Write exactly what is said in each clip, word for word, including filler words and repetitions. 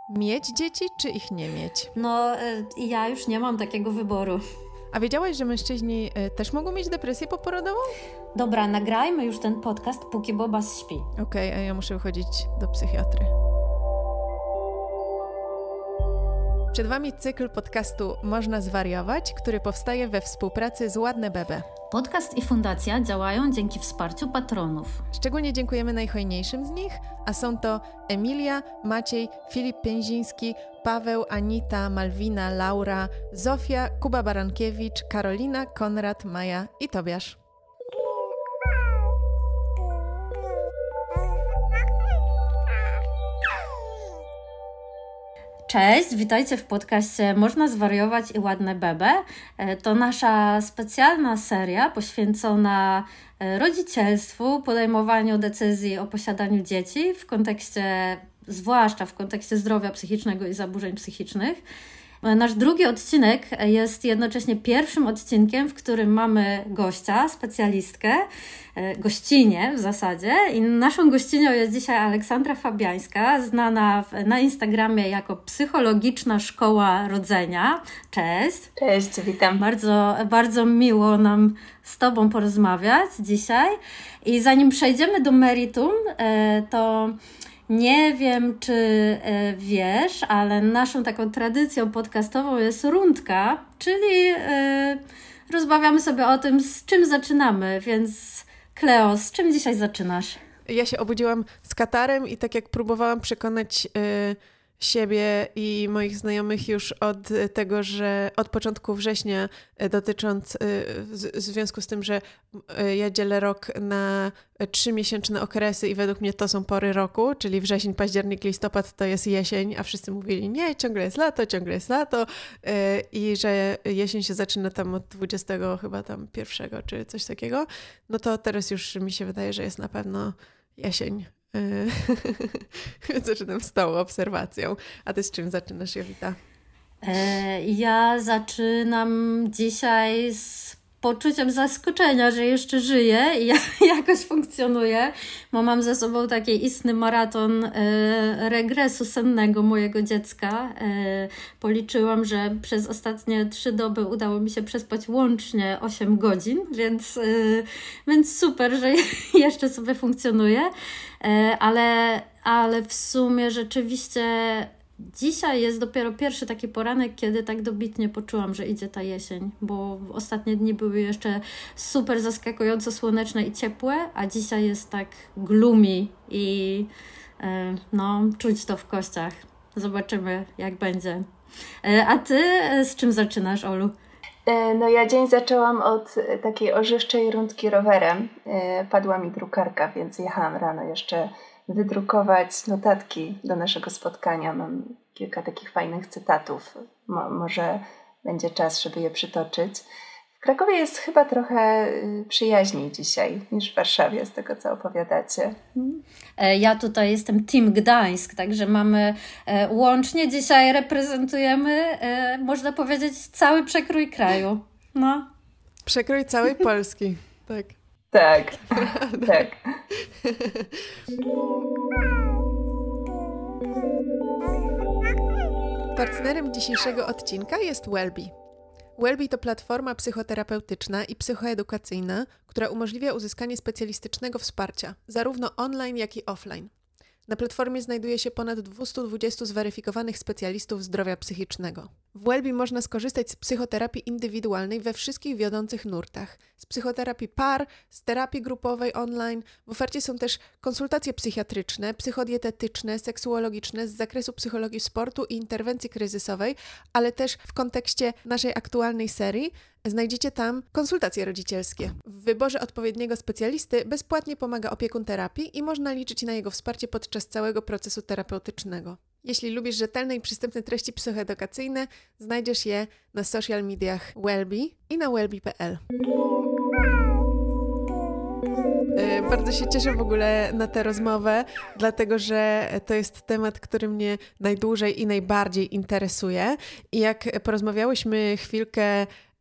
Mieć dzieci, czy ich nie mieć? No, ja już nie mam takiego wyboru. A wiedziałaś, że mężczyźni też mogą mieć depresję poporodową? Dobra, nagrajmy już ten podcast, póki Bobas śpi. Okej, okay, a ja muszę chodzić do psychiatry. Przed Wami cykl podcastu Można zwariować, który powstaje we współpracy z Ładne Bebe. Podcast i fundacja działają dzięki wsparciu patronów. Szczególnie dziękujemy najhojniejszym z nich, a są to Emilia, Maciej, Filip Pięziński, Paweł, Anita, Malwina, Laura, Zofia, Kuba Barankiewicz, Karolina, Konrad, Maja i Tobiasz. Cześć, witajcie w podcaście Można zwariować i Ładne Bebe. To nasza specjalna seria poświęcona rodzicielstwu, podejmowaniu decyzji o posiadaniu dzieci w kontekście, zwłaszcza w kontekście zdrowia psychicznego i zaburzeń psychicznych. Nasz drugi odcinek jest jednocześnie pierwszym odcinkiem, w którym mamy gościa, specjalistkę, gościnię w zasadzie. I naszą gościnią jest dzisiaj Aleksandra Fabiańska, znana w, na Instagramie jako Psychologiczna Szkoła Rodzenia. Cześć. Cześć, witam. Bardzo, bardzo miło nam z Tobą porozmawiać dzisiaj. I zanim przejdziemy do meritum, to... Nie wiem, czy wiesz, ale naszą taką tradycją podcastową jest rundka, czyli yy, rozmawiamy sobie o tym, z czym zaczynamy, więc Kleo, z czym dzisiaj zaczynasz? Ja się obudziłam z katarem i tak jak próbowałam przekonać yy, siebie i moich znajomych już od tego, że od początku września dotycząc, yy, w, w związku z tym, że yy, ja dzielę rok na trzymiesięczne okresy i według mnie to są pory roku, czyli wrzesień, październik, listopad to jest jesień, a wszyscy mówili nie, ciągle jest lato, ciągle jest lato yy, i że jesień się zaczyna tam od dwudziestego chyba tam pierwszego czy coś takiego, no to teraz już mi się wydaje, że jest na pewno jesień. Zaczynam z tą obserwacją. A ty z czym zaczynasz, Jowita? Ja zaczynam dzisiaj z poczuciem zaskoczenia, że jeszcze żyję i jakoś funkcjonuję, bo mam ze sobą taki istny maraton regresu sennego mojego dziecka. Policzyłam, że przez ostatnie trzy doby udało mi się przespać łącznie osiem godzin, więc, więc super, że jeszcze sobie funkcjonuję, ale, ale w sumie rzeczywiście dzisiaj jest dopiero pierwszy taki poranek, kiedy tak dobitnie poczułam, że idzie ta jesień, bo ostatnie dni były jeszcze super zaskakująco słoneczne i ciepłe, a dzisiaj jest tak gloomy i no, czuć to w kościach. Zobaczymy, jak będzie. A ty z czym zaczynasz, Olu? No ja dzień zaczęłam od takiej ożywczej rundki rowerem. Padła mi drukarka, więc jechałam rano jeszcze wydrukować notatki do naszego spotkania. Mam kilka takich fajnych cytatów. Mo- może będzie czas, żeby je przytoczyć. W Krakowie jest chyba trochę przyjaźniej dzisiaj niż w Warszawie, z tego co opowiadacie. Ja tutaj jestem Team Gdańsk, także mamy łącznie dzisiaj reprezentujemy, można powiedzieć, cały przekrój kraju. No. Przekrój całej Polski, tak. Tak, tak. Partnerem dzisiejszego odcinka jest Wellbe. Wellbe to platforma psychoterapeutyczna i psychoedukacyjna, która umożliwia uzyskanie specjalistycznego wsparcia, zarówno online, jak i offline. Na platformie znajduje się ponad dwieście dwadzieścia zweryfikowanych specjalistów zdrowia psychicznego. W Wellbe można skorzystać z psychoterapii indywidualnej we wszystkich wiodących nurtach, z psychoterapii par, z terapii grupowej online. W ofercie są też konsultacje psychiatryczne, psychodietetyczne, seksuologiczne z zakresu psychologii sportu i interwencji kryzysowej, ale też w kontekście naszej aktualnej serii znajdziecie tam konsultacje rodzicielskie. W wyborze odpowiedniego specjalisty bezpłatnie pomaga opiekun terapii i można liczyć na jego wsparcie podczas całego procesu terapeutycznego. Jeśli lubisz rzetelne i przystępne treści psychoedukacyjne, znajdziesz je na social mediach Wellbe i na wellbe kropka p l. Bardzo się cieszę w ogóle na tę rozmowę, dlatego że to jest temat, który mnie najdłużej i najbardziej interesuje. I jak porozmawiałyśmy chwilkę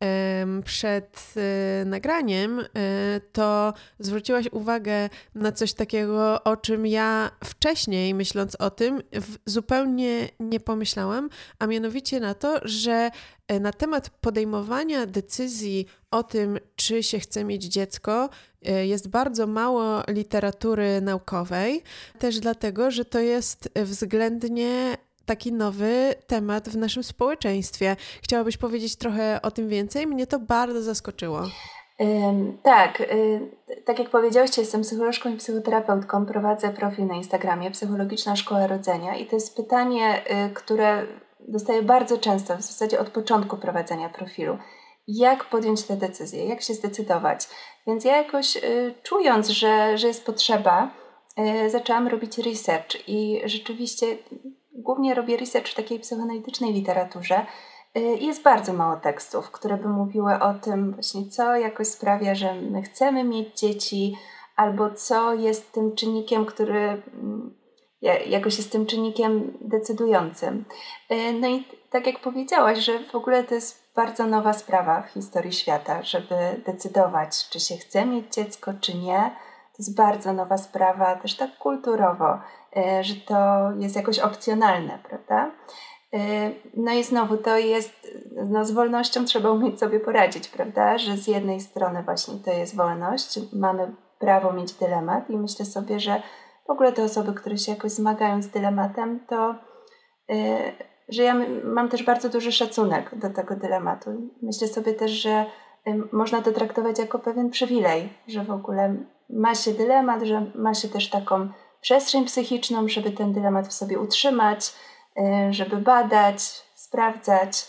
przed nagraniem, to zwróciłaś uwagę na coś takiego, o czym ja wcześniej, myśląc o tym, zupełnie nie pomyślałam, a mianowicie na to, że na temat podejmowania decyzji o tym, czy się chce mieć dziecko, jest bardzo mało literatury naukowej, też dlatego, że to jest względnie taki nowy temat w naszym społeczeństwie. Chciałabyś powiedzieć trochę o tym więcej? Mnie to bardzo zaskoczyło. Um, tak, y, tak jak powiedziałyście, jestem psycholożką i psychoterapeutką, prowadzę profil na Instagramie Psychologiczna Szkoła Rodzenia i to jest pytanie, y, które dostaję bardzo często, w zasadzie od początku prowadzenia profilu. Jak podjąć tę decyzję? Jak się zdecydować? Więc ja jakoś y, czując, że, że jest potrzeba, y, zaczęłam robić research i rzeczywiście głównie robię research w takiej psychoanalitycznej literaturze. Jest bardzo mało tekstów, które by mówiły o tym właśnie, co jakoś sprawia, że my chcemy mieć dzieci, albo co jest tym czynnikiem, który jakoś jest tym czynnikiem decydującym. No i tak jak powiedziałaś, że w ogóle to jest bardzo nowa sprawa w historii świata, żeby decydować, czy się chce mieć dziecko, czy nie. To jest bardzo nowa sprawa, też tak kulturowo, że to jest jakoś opcjonalne, prawda? No i znowu to jest, no z wolnością trzeba umieć sobie poradzić, prawda? Że z jednej strony właśnie to jest wolność, mamy prawo mieć dylemat i myślę sobie, że w ogóle te osoby, które się jakoś zmagają z dylematem, to że ja mam też bardzo duży szacunek do tego dylematu. Myślę sobie też, że można to traktować jako pewien przywilej, że w ogóle ma się dylemat, że ma się też taką przestrzeń psychiczną, żeby ten dylemat w sobie utrzymać, żeby badać, sprawdzać.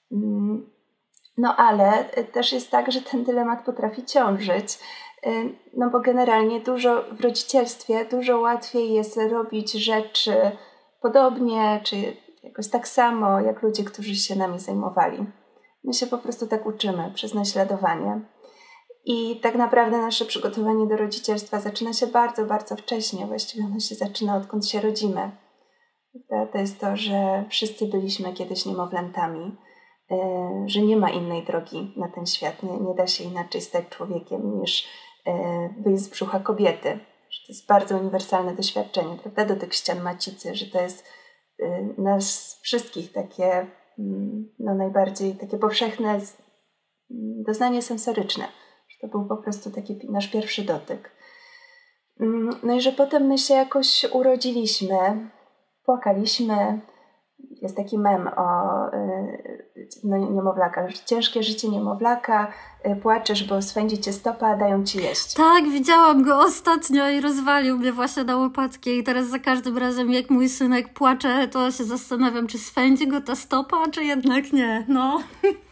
No ale też jest tak, że ten dylemat potrafi ciążyć, no bo generalnie dużo w rodzicielstwie dużo łatwiej jest robić rzeczy podobnie, czy jakoś tak samo, jak ludzie, którzy się nami zajmowali. My się po prostu tak uczymy przez naśladowanie. I tak naprawdę nasze przygotowanie do rodzicielstwa zaczyna się bardzo, bardzo wcześnie. Właściwie ono się zaczyna, odkąd się rodzimy. To jest to, że wszyscy byliśmy kiedyś niemowlętami, że nie ma innej drogi na ten świat. Nie, nie da się inaczej stać człowiekiem niż wyjść z brzucha kobiety. Że to jest bardzo uniwersalne doświadczenie, prawda? Dotyk ścian macicy, że to jest nas wszystkich takie no, najbardziej takie powszechne doznanie sensoryczne. Że to był po prostu taki nasz pierwszy dotyk. No i że potem my się jakoś urodziliśmy, płakaliśmy. Jest taki mem o no, niemowlakach, że ciężkie życie niemowlaka, płaczesz, bo swędzi cię stopa, a dają ci jeść. Tak, widziałam go ostatnio i rozwalił mnie właśnie na łopatki i teraz za każdym razem jak mój synek płacze, to się zastanawiam, czy swędzi go ta stopa, czy jednak nie, no.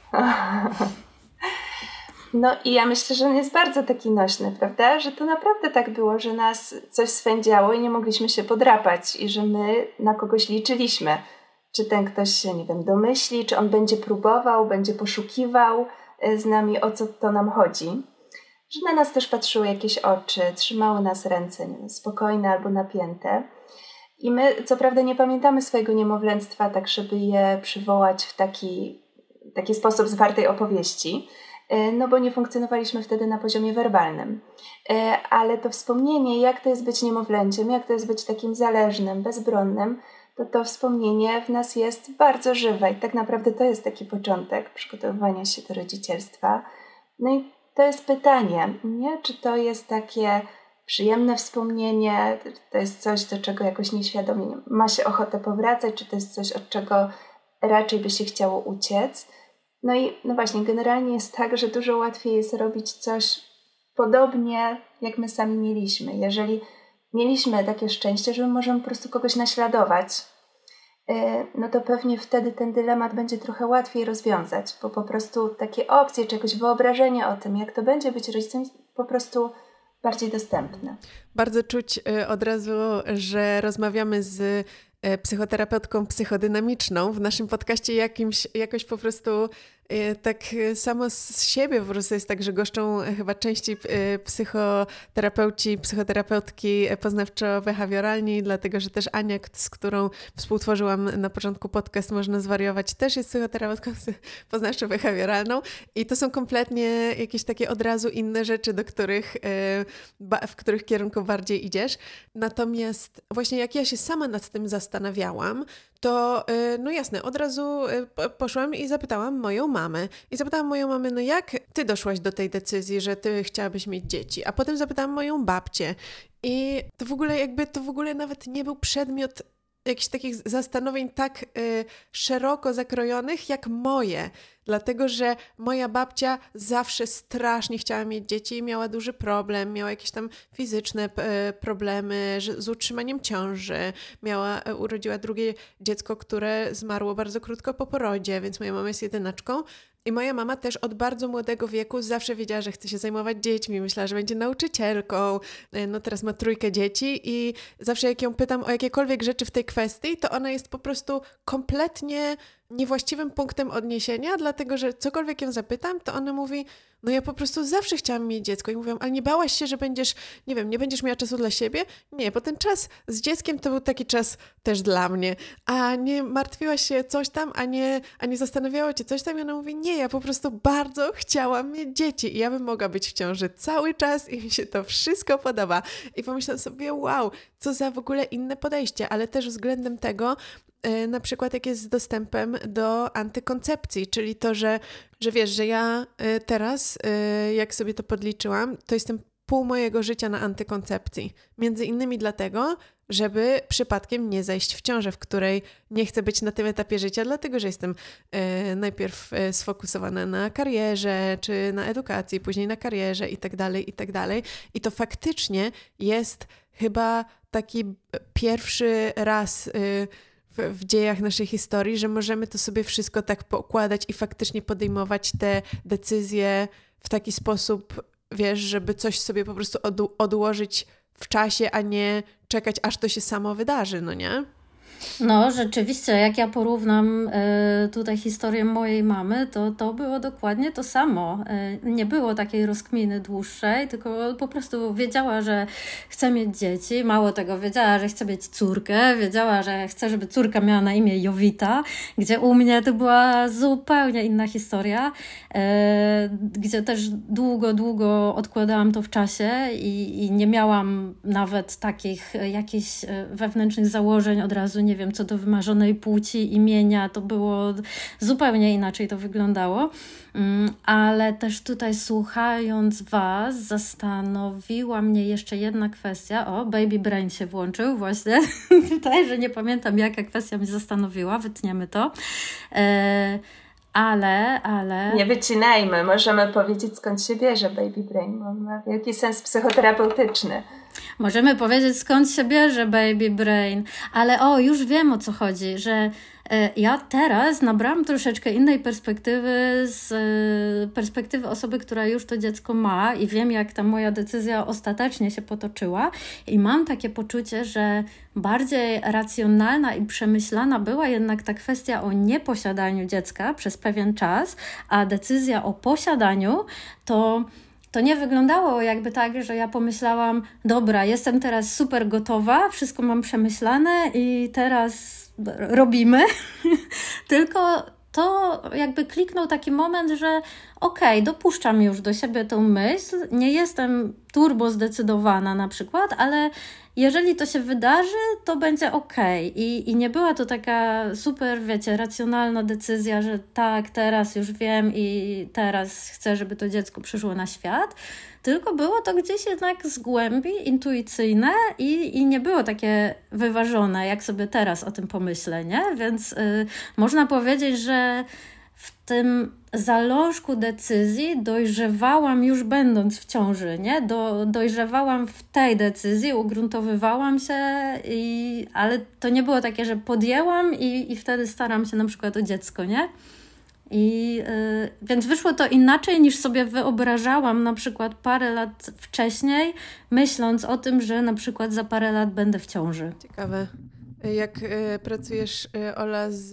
No i ja myślę, że on jest bardzo taki nośny, prawda? Że to naprawdę tak było, że nas coś swędziało i nie mogliśmy się podrapać i że my na kogoś liczyliśmy. Czy ten ktoś się, nie wiem, domyśli, czy on będzie próbował, będzie poszukiwał z nami, o co to nam chodzi. Że na nas też patrzyły jakieś oczy, trzymały nas ręce, nie wiem, spokojne albo napięte. I my, co prawda, nie pamiętamy swojego niemowlęctwa tak, żeby je przywołać w taki, taki sposób zwartej opowieści, no bo nie funkcjonowaliśmy wtedy na poziomie werbalnym. Ale to wspomnienie, jak to jest być niemowlęciem, jak to jest być takim zależnym, bezbronnym, to to wspomnienie w nas jest bardzo żywe i tak naprawdę to jest taki początek przygotowywania się do rodzicielstwa. No i to jest pytanie, nie? Czy to jest takie przyjemne wspomnienie, to jest coś, do czego jakoś nieświadomie ma się ochotę powracać, czy to jest coś, od czego raczej by się chciało uciec. No i no właśnie, generalnie jest tak, że dużo łatwiej jest robić coś podobnie, jak my sami mieliśmy. Jeżeli mieliśmy takie szczęście, że możemy po prostu kogoś naśladować, no to pewnie wtedy ten dylemat będzie trochę łatwiej rozwiązać, bo po prostu takie opcje, czy jakoś wyobrażenie o tym, jak to będzie być rodzicem, po prostu bardziej dostępne. Bardzo czuć od razu, że rozmawiamy z psychoterapeutką psychodynamiczną w naszym podcaście jakimś, jakoś po prostu Tak samo z siebie po prostu jest tak, że goszczą chyba częściej psychoterapeuci, psychoterapeutki poznawczo-behawioralni, dlatego że też Ania, z którą współtworzyłam na początku podcast Można zwariować, też jest psychoterapeutką poznawczo-behawioralną i to są kompletnie jakieś takie od razu inne rzeczy, do których, w których kierunku bardziej idziesz. Natomiast właśnie jak ja się sama nad tym zastanawiałam, to no jasne, od razu poszłam i zapytałam moją mamę. I zapytałam moją mamę, no jak ty doszłaś do tej decyzji, że ty chciałabyś mieć dzieci? A potem zapytałam moją babcię. I to w ogóle jakby, to w ogóle nawet nie był przedmiot jakichś takich zastanowień tak y, szeroko zakrojonych jak moje. Dlatego, że moja babcia zawsze strasznie chciała mieć dzieci i miała duży problem, miała jakieś tam fizyczne y, problemy z utrzymaniem ciąży. Miała, y, urodziła drugie dziecko, które zmarło bardzo krótko po porodzie, więc moja mama jest jedynaczką. I moja mama też od bardzo młodego wieku zawsze wiedziała, że chce się zajmować dziećmi. Myślała, że będzie nauczycielką. No teraz ma trójkę dzieci i zawsze jak ją pytam o jakiekolwiek rzeczy w tej kwestii, to ona jest po prostu kompletnie niewłaściwym punktem odniesienia, dlatego że cokolwiek ją zapytam, to ona mówi, no ja po prostu zawsze chciałam mieć dziecko. I mówią, ale nie bałaś się, że będziesz, nie wiem, nie będziesz miała czasu dla siebie? Nie, bo ten czas z dzieckiem to był taki czas też dla mnie. A nie martwiłaś się coś tam, a nie, a nie zastanawiało cię coś tam? I ona mówi, nie, ja po prostu bardzo chciałam mieć dzieci i ja bym mogła być w ciąży cały czas i mi się to wszystko podoba. I pomyślałam sobie, wow, co za w ogóle inne podejście, ale też względem tego, na przykład jak jest z dostępem do antykoncepcji, czyli to, że, że wiesz, że ja teraz, jak sobie to podliczyłam, to jestem pół mojego życia na antykoncepcji. Między innymi dlatego, żeby przypadkiem nie zajść w ciążę, w której nie chcę być na tym etapie życia, dlatego że jestem e, najpierw e, sfokusowana na karierze, czy na edukacji, później na karierze i tak dalej, i tak dalej. I to faktycznie jest chyba taki pierwszy raz y, w dziejach naszej historii, że możemy to sobie wszystko tak poukładać i faktycznie podejmować te decyzje w taki sposób, wiesz, żeby coś sobie po prostu od- odłożyć w czasie, a nie czekać, aż to się samo wydarzy, no nie? No rzeczywiście, jak ja porównam y, tutaj historię mojej mamy, to to było dokładnie to samo. Y, nie było takiej rozkminy dłuższej, tylko po prostu wiedziała, że chce mieć dzieci. Mało tego, wiedziała, że chce mieć córkę, wiedziała, że chce, żeby córka miała na imię Jowita, gdzie u mnie to była zupełnie inna historia, y, gdzie też długo, długo odkładałam to w czasie i, i nie miałam nawet takich jakichś wewnętrznych założeń od razu, nie wiem, co do wymarzonej płci, imienia, to było zupełnie inaczej to wyglądało, ale też tutaj słuchając Was zastanowiła mnie jeszcze jedna kwestia, o, Baby Brain się włączył właśnie tutaj, że nie pamiętam jaka kwestia mnie zastanowiła, wytniemy to, e- ale, ale... Nie wycinajmy, możemy powiedzieć skąd się bierze Baby Brain, bo ma wielki sens psychoterapeutyczny. Możemy powiedzieć skąd się bierze Baby Brain, ale o, już wiem o co chodzi, że ja teraz nabrałam troszeczkę innej perspektywy z perspektywy osoby, która już to dziecko ma i wiem, jak ta moja decyzja ostatecznie się potoczyła i mam takie poczucie, że bardziej racjonalna i przemyślana była jednak ta kwestia o nieposiadaniu dziecka przez pewien czas, a decyzja o posiadaniu to To nie wyglądało jakby tak, że ja pomyślałam, dobra, jestem teraz super gotowa, wszystko mam przemyślane i teraz robimy, tylko to jakby kliknął taki moment, że okej, okay, dopuszczam już do siebie tą myśl, nie jestem turbo zdecydowana na przykład, ale jeżeli to się wydarzy, to będzie okej. Okay. I, I nie była to taka super, wiecie, racjonalna decyzja, że tak, teraz już wiem i teraz chcę, żeby to dziecko przyszło na świat, tylko było to gdzieś jednak z głębi, intuicyjne i, i nie było takie wyważone, jak sobie teraz o tym pomyślę, nie? Więc y, można powiedzieć, że w tym zalążku decyzji dojrzewałam już będąc w ciąży, nie? Do, dojrzewałam w tej decyzji, ugruntowywałam się, i, ale to nie było takie, że podjęłam i, i wtedy staram się na przykład o dziecko, nie? I yy, więc wyszło to inaczej niż sobie wyobrażałam na przykład parę lat wcześniej, myśląc o tym, że na przykład za parę lat będę w ciąży. Ciekawe. Jak y, pracujesz, y, Ola, z,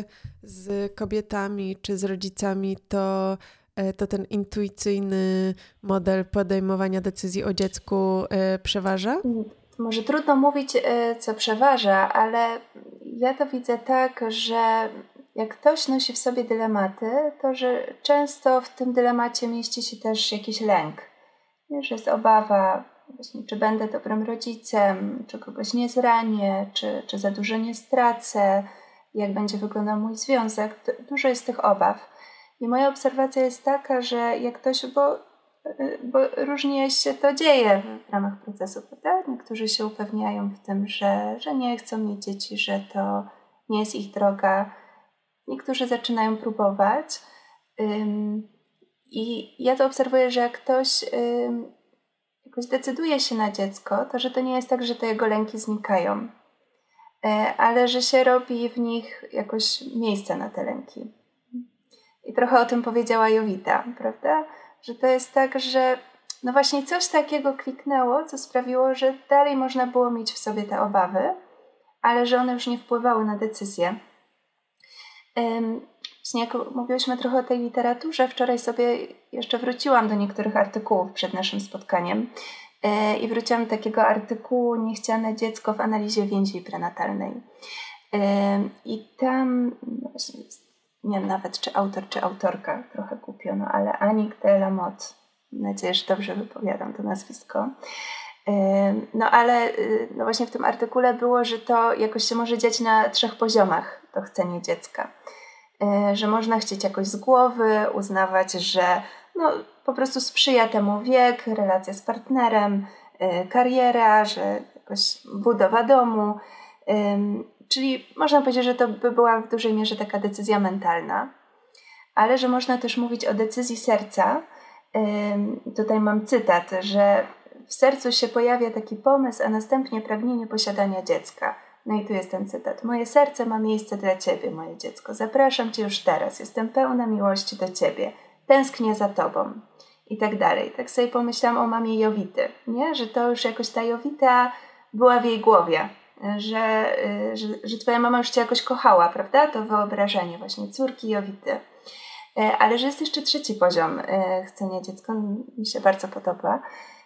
z kobietami czy z rodzicami, to, y, to ten intuicyjny model podejmowania decyzji o dziecku y, przeważa? Może trudno mówić, y, co przeważa, ale ja to widzę tak, że jak ktoś nosi w sobie dylematy, to że często w tym dylemacie mieści się też jakiś lęk. Nie, że jest obawa, właśnie, czy będę dobrym rodzicem, czy kogoś nie zranię, czy, czy za dużo nie stracę, jak będzie wyglądał mój związek. Dużo jest tych obaw. I moja obserwacja jest taka, że jak ktoś, bo, bo różnie się to dzieje w ramach procesu, prawda? Niektórzy się upewniają w tym, że, że nie chcą mieć dzieci, że to nie jest ich droga. Niektórzy zaczynają próbować. Ym, I ja to obserwuję, że jak ktoś ym, jakoś decyduje się na dziecko, to że to nie jest tak, że te jego lęki znikają, e, ale że się robi w nich jakoś miejsce na te lęki. I trochę o tym powiedziała Jowita, prawda? Że to jest tak, że no właśnie coś takiego kliknęło, co sprawiło, że dalej można było mieć w sobie te obawy, ale że one już nie wpływały na decyzję. Ym, Właśnie jak mówiłyśmy trochę o tej literaturze, wczoraj sobie jeszcze wróciłam do niektórych artykułów przed naszym spotkaniem yy, i wróciłam do takiego artykułu Niechciane dziecko w analizie więzi prenatalnej. Yy, I tam, no właśnie, nie wiem nawet czy autor, czy autorka, trochę kupiono, ale Annick de la Motte, mam nadzieję, że dobrze wypowiadam to nazwisko. Yy, no ale yy, no właśnie w tym artykule było, że to jakoś się może dziać na trzech poziomach, to chcenie dziecka. Że można chcieć jakoś z głowy, uznawać, że no, po prostu sprzyja temu wiek, relacja z partnerem, kariera, że jakoś budowa domu. Czyli można powiedzieć, że to by była w dużej mierze taka decyzja mentalna, ale że można też mówić o decyzji serca. Tutaj mam cytat, że w sercu się pojawia taki pomysł, a następnie pragnienie posiadania dziecka. No i tu jest ten cytat. Moje serce ma miejsce dla Ciebie, moje dziecko. Zapraszam Cię już teraz. Jestem pełna miłości do Ciebie. Tęsknię za Tobą. I tak dalej. Tak sobie pomyślałam o mamie Jowity, nie? Że to już jakoś ta Jowita była w jej głowie. Że, że, że Twoja mama już Cię jakoś kochała, prawda? To wyobrażenie właśnie córki Jowity. Ale że jest jeszcze trzeci poziom chcenia dziecka. Mi się bardzo podoba.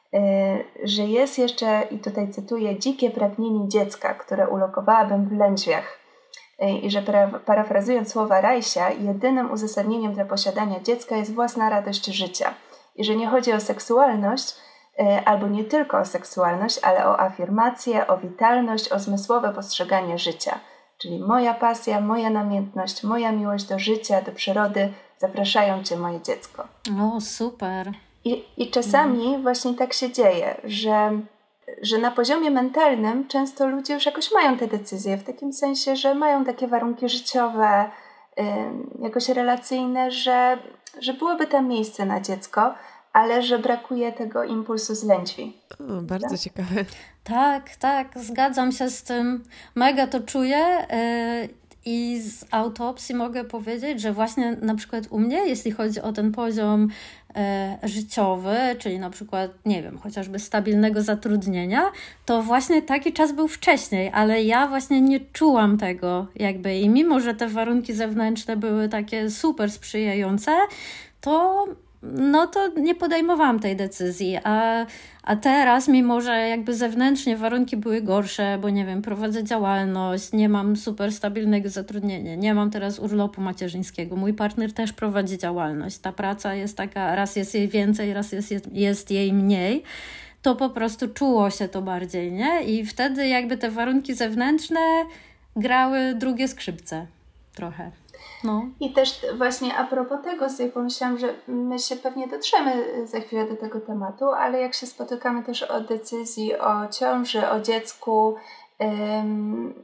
Że jest jeszcze, i tutaj cytuję, dzikie pragnienie dziecka, które ulokowałabym w lędźwiach. I że parafrazując słowa Reisia, jedynym uzasadnieniem dla posiadania dziecka jest własna radość życia. I że nie chodzi o seksualność, albo nie tylko o seksualność, ale o afirmację, o witalność, o zmysłowe postrzeganie życia. Czyli moja pasja, moja namiętność, moja miłość do życia, do przyrody zapraszają Cię, moje dziecko. O, super. I, I czasami mm. właśnie tak się dzieje, że, że na poziomie mentalnym często ludzie już jakoś mają te decyzje, w takim sensie, że mają takie warunki życiowe, yy, jakoś relacyjne, że, że byłoby tam miejsce na dziecko, ale że brakuje tego impulsu z lędźwi. O, bardzo tak? ciekawe. Tak, tak, zgadzam się z tym. Mega to czuję. Yy... I z autopsji mogę powiedzieć, że właśnie na przykład u mnie, jeśli chodzi o ten poziom e, życiowy, czyli na przykład, nie wiem, chociażby stabilnego zatrudnienia, to właśnie taki czas był wcześniej, ale ja właśnie nie czułam tego jakby i mimo, że te warunki zewnętrzne były takie super sprzyjające, to no to nie podejmowałam tej decyzji, a, a teraz, mimo że jakby zewnętrznie warunki były gorsze, bo nie wiem, prowadzę działalność, nie mam super stabilnego zatrudnienia, nie mam teraz urlopu macierzyńskiego, mój partner też prowadzi działalność, ta praca jest taka, raz jest jej więcej, raz jest, jest, jest jej mniej, to po prostu czuło się to bardziej, nie? I wtedy jakby te warunki zewnętrzne grały drugie skrzypce trochę. No. I też właśnie a propos tego sobie pomyślałam, że my się pewnie dotrzemy za chwilę do tego tematu, ale jak się spotykamy też o decyzji o ciąży, o dziecku, ym,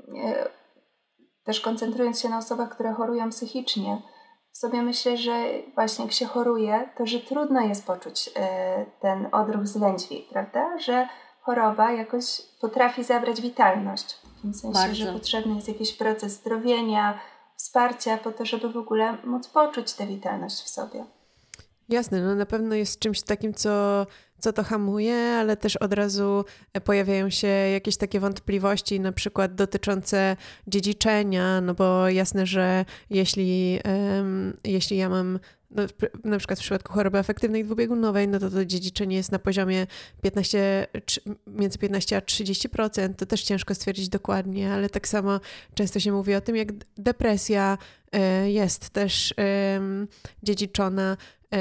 y, też koncentrując się na osobach, które chorują psychicznie, sobie myślę, że właśnie jak się choruje, to że trudno jest poczuć y, ten odruch z lędźwi, prawda? Że choroba jakoś potrafi zabrać witalność. W tym sensie, Bardzo. że potrzebny jest jakiś proces zdrowienia, wsparcia po to, żeby w ogóle móc poczuć tę witalność w sobie. Jasne, no na pewno jest czymś takim, co, co to hamuje, ale też od razu pojawiają się jakieś takie wątpliwości, na przykład dotyczące dziedziczenia, no bo jasne, że jeśli, um, jeśli ja mam no, na przykład w przypadku choroby afektywnej dwubiegunowej, no to to dziedziczenie jest na poziomie piętnaście, między piętnaście a trzydzieści procent, to też ciężko stwierdzić dokładnie, ale tak samo często się mówi o tym, jak depresja y, jest też y, dziedziczona.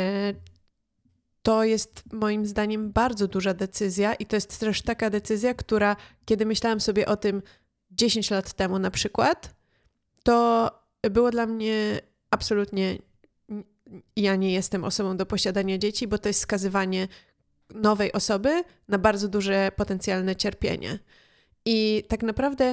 To jest moim zdaniem bardzo duża decyzja i to jest też taka decyzja, która kiedy myślałam sobie o tym dziesięć lat temu na przykład, to było dla mnie absolutnie, ja nie jestem osobą do posiadania dzieci, bo to jest skazywanie nowej osoby na bardzo duże potencjalne cierpienie. I tak naprawdę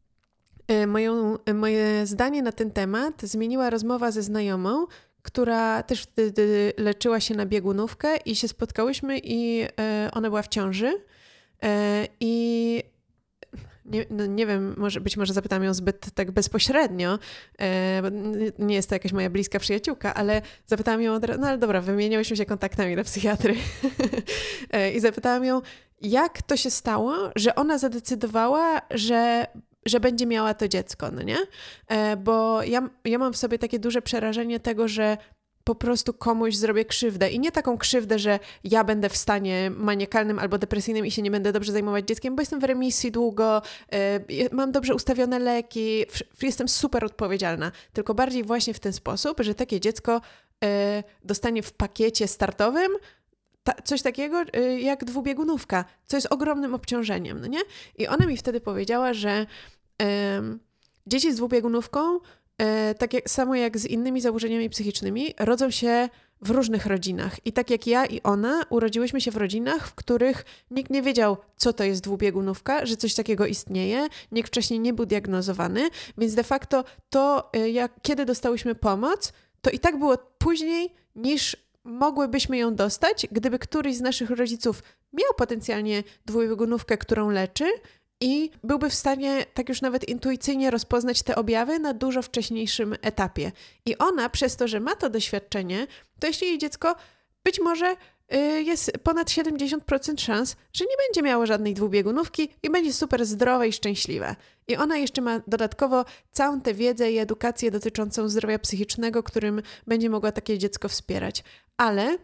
moją, moje zdanie na ten temat zmieniła rozmowa ze znajomą, która też wtedy leczyła się na biegunówkę i się spotkałyśmy i e, ona była w ciąży e, i nie, no nie wiem, może, być może zapytam ją zbyt tak bezpośrednio, e, bo nie jest to jakaś moja bliska przyjaciółka, ale zapytałam ją od razu, no ale dobra, wymieniałyśmy się kontaktami do psychiatry e, i zapytałam ją, jak to się stało, że ona zadecydowała, że że będzie miała to dziecko, no nie? E, bo ja, ja mam w sobie takie duże przerażenie tego, że po prostu komuś zrobię krzywdę. I nie taką krzywdę, że ja będę w stanie maniakalnym albo depresyjnym i się nie będę dobrze zajmować dzieckiem, bo jestem w remisji długo, e, mam dobrze ustawione leki, w, jestem super odpowiedzialna. Tylko bardziej właśnie w ten sposób, że takie dziecko e, dostanie w pakiecie startowym Ta, coś takiego y, jak dwubiegunówka, co jest ogromnym obciążeniem, no nie? I ona mi wtedy powiedziała, że y, dzieci z dwubiegunówką, y, tak jak, samo jak z innymi zaburzeniami psychicznymi, rodzą się w różnych rodzinach. I tak jak ja i ona urodziłyśmy się w rodzinach, w których nikt nie wiedział, co to jest dwubiegunówka, że coś takiego istnieje, nikt wcześniej nie był diagnozowany, więc de facto to, y, jak, kiedy dostałyśmy pomoc, to i tak było później niż mogłybyśmy ją dostać, gdyby któryś z naszych rodziców miał potencjalnie dwubiegunówkę, którą leczy i byłby w stanie tak już nawet intuicyjnie rozpoznać te objawy na dużo wcześniejszym etapie. I ona przez to, że ma to doświadczenie, to jeśli jej dziecko być może y, jest ponad siedemdziesiąt procent szans, że nie będzie miało żadnej dwubiegunówki i będzie super zdrowe i szczęśliwe. I ona jeszcze ma dodatkowo całą tę wiedzę i edukację dotyczącą zdrowia psychicznego, którym będzie mogła takie dziecko wspierać. Ale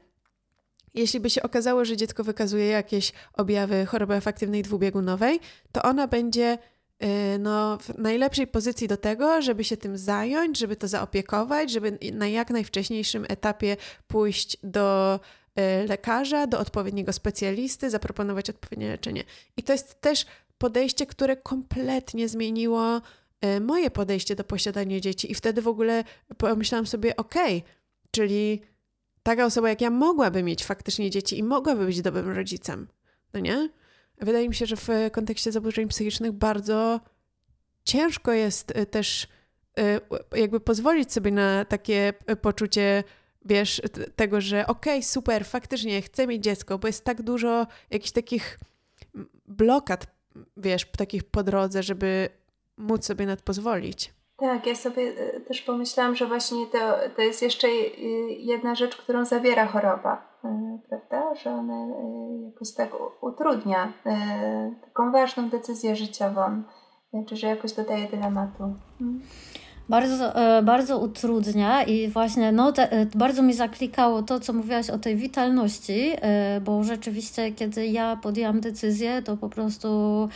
jeśli by się okazało, że dziecko wykazuje jakieś objawy choroby afektywnej dwubiegunowej, to ona będzie yy, no, w najlepszej pozycji do tego, żeby się tym zająć, żeby to zaopiekować, żeby na jak najwcześniejszym etapie pójść do yy, lekarza, do odpowiedniego specjalisty, zaproponować odpowiednie leczenie. I to jest też podejście, które kompletnie zmieniło yy, moje podejście do posiadania dzieci. I wtedy w ogóle pomyślałam sobie, okej, okay, czyli taka osoba jak ja mogłaby mieć faktycznie dzieci i mogłaby być dobrym rodzicem, no nie? Wydaje mi się, że w kontekście zaburzeń psychicznych bardzo ciężko jest też jakby pozwolić sobie na takie poczucie, wiesz, tego, że okej, okay, super, faktycznie chcę mieć dziecko, bo jest tak dużo jakichś takich blokad, wiesz, takich po drodze, żeby móc sobie na to pozwolić. Tak, ja sobie też pomyślałam, że właśnie to, to jest jeszcze jedna rzecz, którą zawiera choroba, prawda? Że ona jakoś tak utrudnia taką ważną decyzję życiową, czy że jakoś dodaje dylematu. Bardzo, bardzo utrudnia i właśnie no, te, bardzo mi zaklikało to, co mówiłaś o tej witalności, bo rzeczywiście, kiedy ja podjęłam decyzję, to po prostu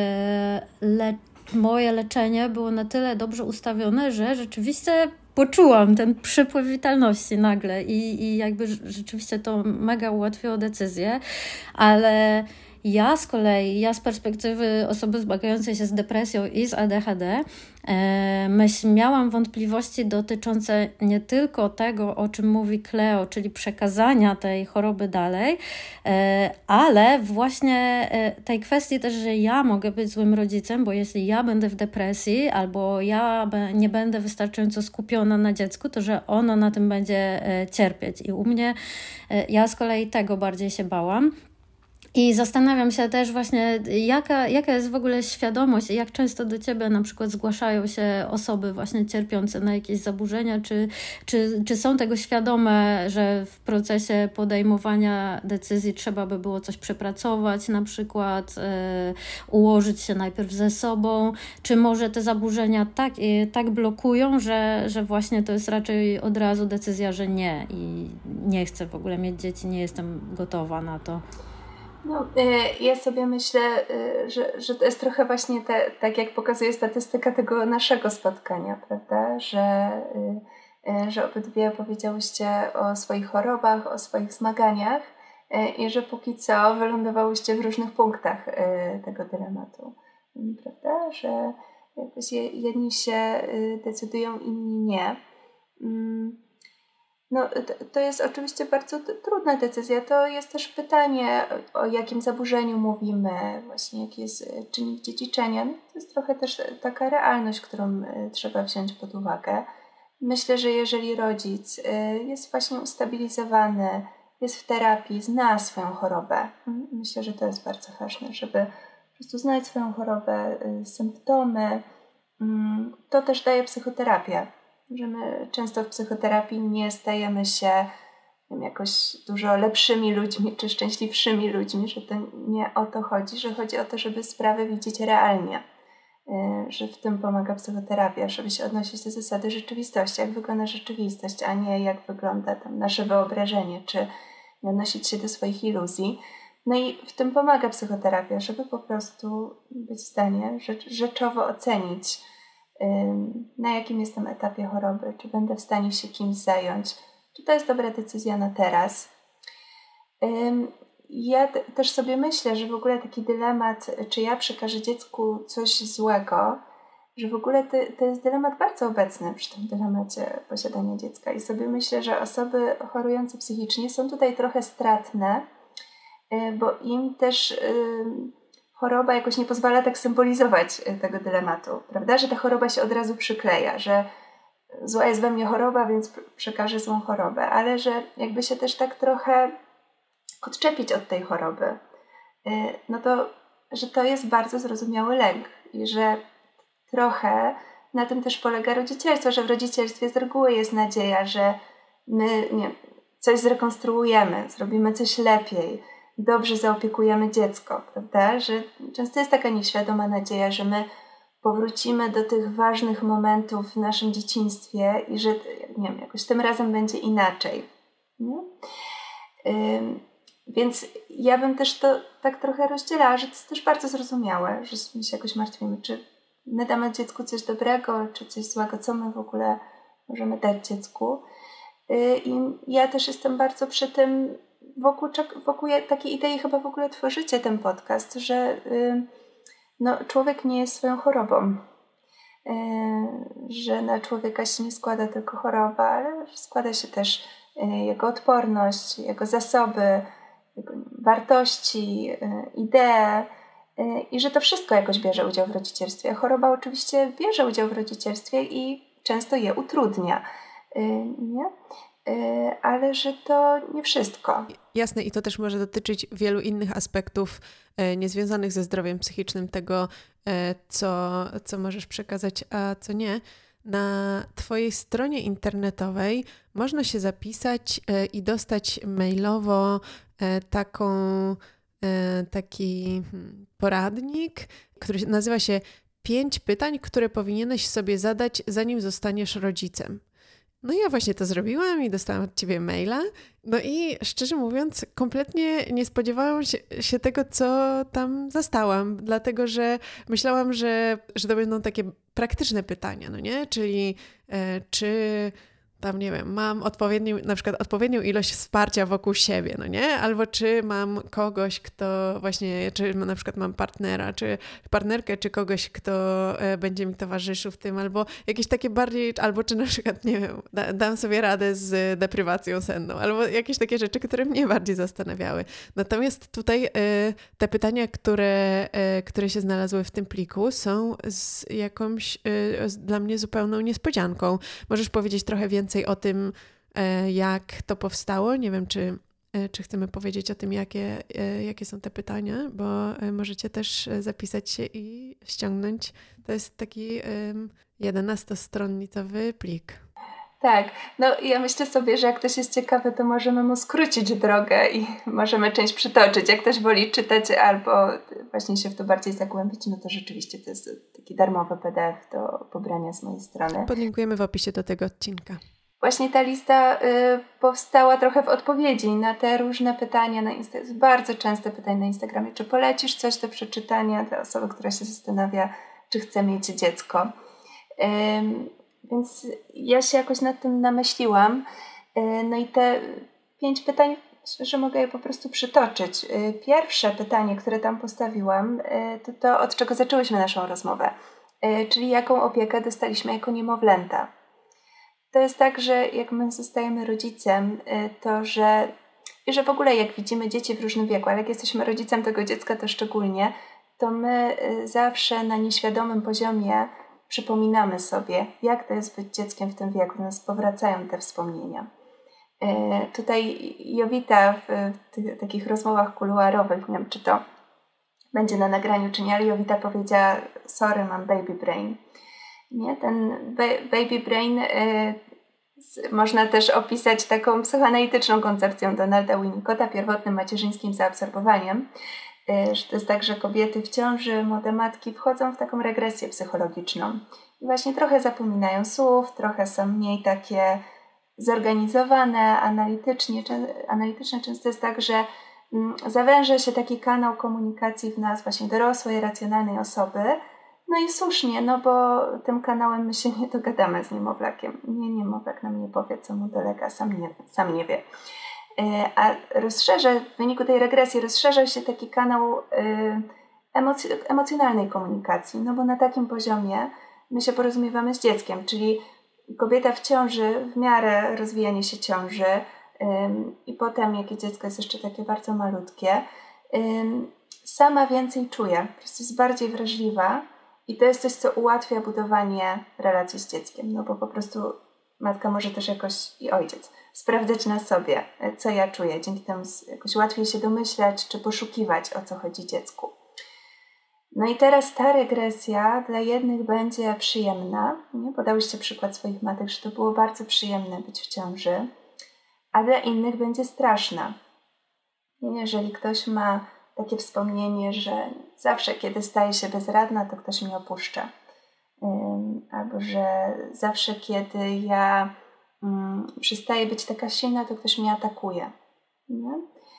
le, moje leczenie było na tyle dobrze ustawione, że rzeczywiście poczułam ten przepływ witalności nagle i, i jakby rzeczywiście to mega ułatwiło decyzję, ale ja z kolei, ja z perspektywy osoby zmagającej się z depresją i z A D H D, e, myśl, miałam wątpliwości dotyczące nie tylko tego, o czym mówi Cleo, czyli przekazania tej choroby dalej, e, ale właśnie e, tej kwestii też, że ja mogę być złym rodzicem, bo jeśli ja będę w depresji albo ja be, nie będę wystarczająco skupiona na dziecku, to że ono na tym będzie e, cierpieć. I u mnie, e, ja z kolei tego bardziej się bałam. I zastanawiam się też właśnie, jaka, jaka jest w ogóle świadomość, jak często do Ciebie na przykład zgłaszają się osoby właśnie cierpiące na jakieś zaburzenia, czy, czy, czy są tego świadome, że w procesie podejmowania decyzji trzeba by było coś przepracować, na przykład e, ułożyć się najpierw ze sobą, czy może te zaburzenia tak, e, tak blokują, że, że właśnie to jest raczej od razu decyzja, że nie i nie chcę w ogóle mieć dzieci, nie jestem gotowa na to. No, ja sobie myślę, że, że to jest trochę właśnie te, tak jak pokazuje statystyka tego naszego spotkania, prawda, że, że obydwie powiedziałyście o swoich chorobach, o swoich zmaganiach i że póki co wylądowałyście w różnych punktach tego dylematu, prawda, że jakoś jedni się decydują, inni nie. No, to jest oczywiście bardzo trudna decyzja. To jest też pytanie, o jakim zaburzeniu mówimy, właśnie jaki jest czynnik dziedziczenia. No, to jest trochę też taka realność, którą trzeba wziąć pod uwagę. Myślę, że jeżeli rodzic jest właśnie ustabilizowany, jest w terapii, zna swoją chorobę, myślę, że to jest bardzo ważne, żeby po prostu znać swoją chorobę, symptomy. To też daje psychoterapia. Że my często w psychoterapii nie stajemy się wiem, jakoś dużo lepszymi ludźmi czy szczęśliwszymi ludźmi, że to nie o to chodzi, że chodzi o to, żeby sprawy widzieć realnie, że w tym pomaga psychoterapia, żeby się odnosić do zasady rzeczywistości, jak wygląda rzeczywistość, a nie jak wygląda tam nasze wyobrażenie, czy nie odnosić się do swoich iluzji. No i w tym pomaga psychoterapia, żeby po prostu być w stanie rzecz, rzeczowo ocenić, na jakim jestem etapie choroby, czy będę w stanie się kimś zająć, czy to jest dobra decyzja na teraz. Ja t- też sobie myślę, że w ogóle taki dylemat, czy ja przekażę dziecku coś złego, że w ogóle to, to jest dylemat bardzo obecny przy tym dylemacie posiadania dziecka i sobie myślę, że osoby chorujące psychicznie są tutaj trochę stratne, bo im też choroba jakoś nie pozwala tak symbolizować tego dylematu, prawda? Że ta choroba się od razu przykleja, że zła jest we mnie choroba, więc przekażę złą chorobę, ale że jakby się też tak trochę odczepić od tej choroby, no to, że to jest bardzo zrozumiały lęk i że trochę na tym też polega rodzicielstwo, że w rodzicielstwie z reguły jest nadzieja, że my nie, coś zrekonstruujemy, zrobimy coś lepiej, dobrze zaopiekujemy dziecko, prawda? Że często jest taka nieświadoma nadzieja, że my powrócimy do tych ważnych momentów w naszym dzieciństwie i że nie wiem, jakoś tym razem będzie inaczej. Nie? Ym, więc ja bym też to tak trochę rozdzielała, że to jest też bardzo zrozumiałe, że my się jakoś martwimy, czy my damy dziecku coś dobrego, czy coś złego, co my w ogóle możemy dać dziecku. Yy, I ja też jestem bardzo przy tym, wokół, wokół takiej idei chyba w ogóle tworzycie ten podcast, że yy, no, człowiek nie jest swoją chorobą. Yy, że na człowieka się nie składa tylko choroba, ale składa się też yy, jego odporność, jego zasoby, jego wartości, yy, idee yy, i że to wszystko jakoś bierze udział w rodzicielstwie. Choroba oczywiście bierze udział w rodzicielstwie i często je utrudnia. Yy, nie? Ale że to nie wszystko. Jasne, i to też może dotyczyć wielu innych aspektów e, niezwiązanych ze zdrowiem psychicznym, tego, e, co, co możesz przekazać, a co nie. Na Twojej stronie internetowej można się zapisać e, i dostać mailowo e, taką, e, taki hmm, poradnik, który nazywa się Pięć pytań, które powinieneś sobie zadać, zanim zostaniesz rodzicem. No i ja właśnie to zrobiłam i dostałam od Ciebie maila. No i szczerze mówiąc, kompletnie nie spodziewałam się, się tego, co tam zastałam, dlatego że myślałam, że, że to będą takie praktyczne pytania, no nie? Czyli e, czy tam, nie wiem, mam odpowiednią, na przykład odpowiednią ilość wsparcia wokół siebie, no nie? Albo czy mam kogoś, kto właśnie, czy na przykład mam partnera, czy partnerkę, czy kogoś, kto będzie mi towarzyszył w tym, albo jakieś takie bardziej, albo czy na przykład, nie wiem, da, dam sobie radę z deprywacją senną, albo jakieś takie rzeczy, które mnie bardziej zastanawiały. Natomiast tutaj y, te pytania, które, y, które się znalazły w tym pliku, są z jakąś y, z, dla mnie zupełną niespodzianką. Możesz powiedzieć trochę więcej o tym, jak to powstało? Nie wiem, czy czy chcemy powiedzieć o tym, jakie, jakie są te pytania, bo możecie też zapisać się i ściągnąć. To jest taki jedenastostronicowy plik. Tak, no ja myślę sobie, że jak ktoś jest ciekawy, to możemy mu skrócić drogę i możemy część przytoczyć. Jak ktoś woli czytać albo właśnie się w to bardziej zagłębić, no to rzeczywiście to jest taki darmowy P D F do pobrania z mojej strony. Podlinkujemy w opisie do tego odcinka. Właśnie ta lista y, powstała trochę w odpowiedzi na te różne pytania na Instagramie. Bardzo częste pytania na Instagramie. Czy polecisz coś do przeczytania dla osoby, która się zastanawia, czy chce mieć dziecko? Ym, Więc ja się jakoś nad tym namyśliłam. No i te pięć pytań, myślę, że mogę je po prostu przytoczyć. Pierwsze pytanie, które tam postawiłam, to to, od czego zaczęłyśmy naszą rozmowę, czyli jaką opiekę dostaliśmy jako niemowlęta. To jest tak, że jak my zostajemy rodzicem, to że i że w ogóle jak widzimy dzieci w różnym wieku, ale jak jesteśmy rodzicem tego dziecka, to szczególnie, to my zawsze na nieświadomym poziomie przypominamy sobie, jak to jest być dzieckiem w tym wieku. Do nas powracają te wspomnienia. E, tutaj Jowita w tych takich rozmowach kuluarowych, nie wiem, czy to będzie na nagraniu, czy nie, ale Jowita powiedziała: sorry, mam baby brain. Nie? Ten ba- baby brain e, z, można też opisać taką psychoanalityczną koncepcją Donalda Winnicota, pierwotnym macierzyńskim zaabsorbowaniem. Że to jest tak, że kobiety w ciąży, młode matki wchodzą w taką regresję psychologiczną i właśnie trochę zapominają słów, trochę są mniej takie zorganizowane, analitycznie, analityczne. Często jest tak, że zawęża się taki kanał komunikacji w nas właśnie dorosłej, racjonalnej osoby. No i słusznie, no bo tym kanałem my się nie dogadamy z niemowlakiem. Nie, niemowlak nam nie powie, co mu dolega, sam nie, sam nie wie. A rozszerza, w wyniku tej regresji rozszerza się taki kanał emoc- emocjonalnej komunikacji, no bo na takim poziomie my się porozumiewamy z dzieckiem, czyli kobieta w ciąży, w miarę rozwijania się ciąży ym, i potem, jakie dziecko jest jeszcze takie bardzo malutkie, ym, sama więcej czuje, po prostu jest bardziej wrażliwa i to jest coś, co ułatwia budowanie relacji z dzieckiem, no bo po prostu matka może też jakoś, i ojciec, sprawdzać na sobie, co ja czuję. Dzięki temu jakoś łatwiej się domyślać, czy poszukiwać, o co chodzi dziecku. No i teraz ta regresja dla jednych będzie przyjemna. Nie? Podałyście przykład swoich matek, że to było bardzo przyjemne być w ciąży, a dla innych będzie straszna. Jeżeli ktoś ma takie wspomnienie, że zawsze, kiedy staje się bezradna, to ktoś mnie opuszcza. Albo że zawsze, kiedy ja um, przestaję być taka silna, to ktoś mnie atakuje. Nie?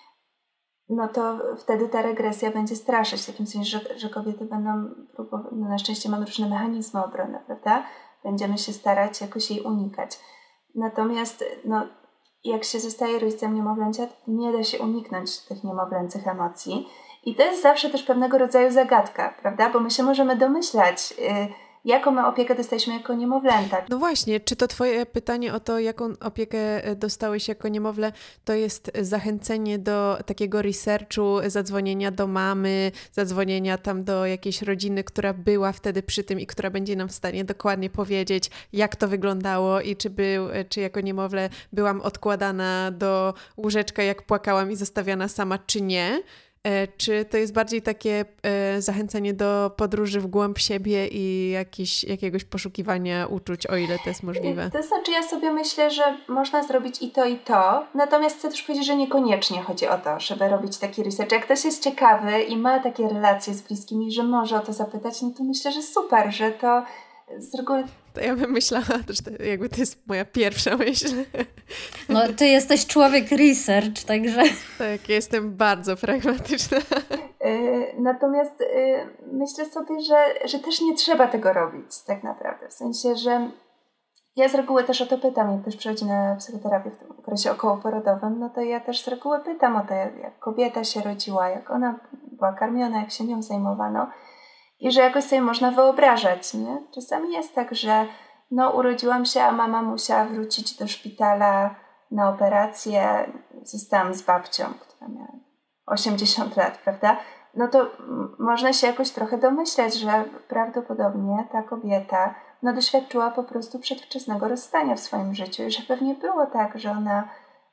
No to wtedy ta regresja będzie straszyć, w takim sensie, że, że kobiety będą próbować, no na szczęście mamy różne mechanizmy obronne, prawda? Będziemy się starać jakoś jej unikać. Natomiast no, jak się zostaje rodzicem niemowlęcia, nie da się uniknąć tych niemowlęcych emocji. I to jest zawsze też pewnego rodzaju zagadka, prawda? Bo my się możemy domyślać, yy, jaką my opiekę dostaliśmy jako niemowlęta. No właśnie, czy to twoje pytanie o to, jaką opiekę dostałeś jako niemowlę, to jest zachęcenie do takiego researchu, zadzwonienia do mamy, zadzwonienia tam do jakiejś rodziny, która była wtedy przy tym i która będzie nam w stanie dokładnie powiedzieć, jak to wyglądało i czy, był, czy jako niemowlę byłam odkładana do łóżeczka, jak płakałam i zostawiana sama, czy nie? Czy to jest bardziej takie e, zachęcenie do podróży w głąb siebie i jakiś, jakiegoś poszukiwania uczuć, o ile to jest możliwe? To znaczy, ja sobie myślę, że można zrobić i to, i to, natomiast chcę też powiedzieć, że niekoniecznie chodzi o to, żeby robić taki research. Jak ktoś jest ciekawy i ma takie relacje z bliskimi, że może o to zapytać, no to myślę, że super, że to z reguły... To ja bym myślała, że to, jakby to jest moja pierwsza myśl. No, ty jesteś człowiek research, także... Tak, jestem bardzo pragmatyczna. Yy, natomiast yy, myślę sobie, że, że też nie trzeba tego robić tak naprawdę. W sensie, że ja z reguły też o to pytam, jak ktoś przychodzi na psychoterapię w tym okresie okołoporodowym, no to ja też z reguły pytam o to, jak, jak kobieta się rodziła, jak ona była karmiona, jak się nią zajmowano. I że jakoś sobie można wyobrażać, nie? Czasami jest tak, że no urodziłam się, a mama musiała wrócić do szpitala na operację. Zostałam z babcią, która miała osiemdziesiąt lat, prawda? No to m- można się jakoś trochę domyślać, że prawdopodobnie ta kobieta no doświadczyła po prostu przedwczesnego rozstania w swoim życiu i że pewnie było tak, że ona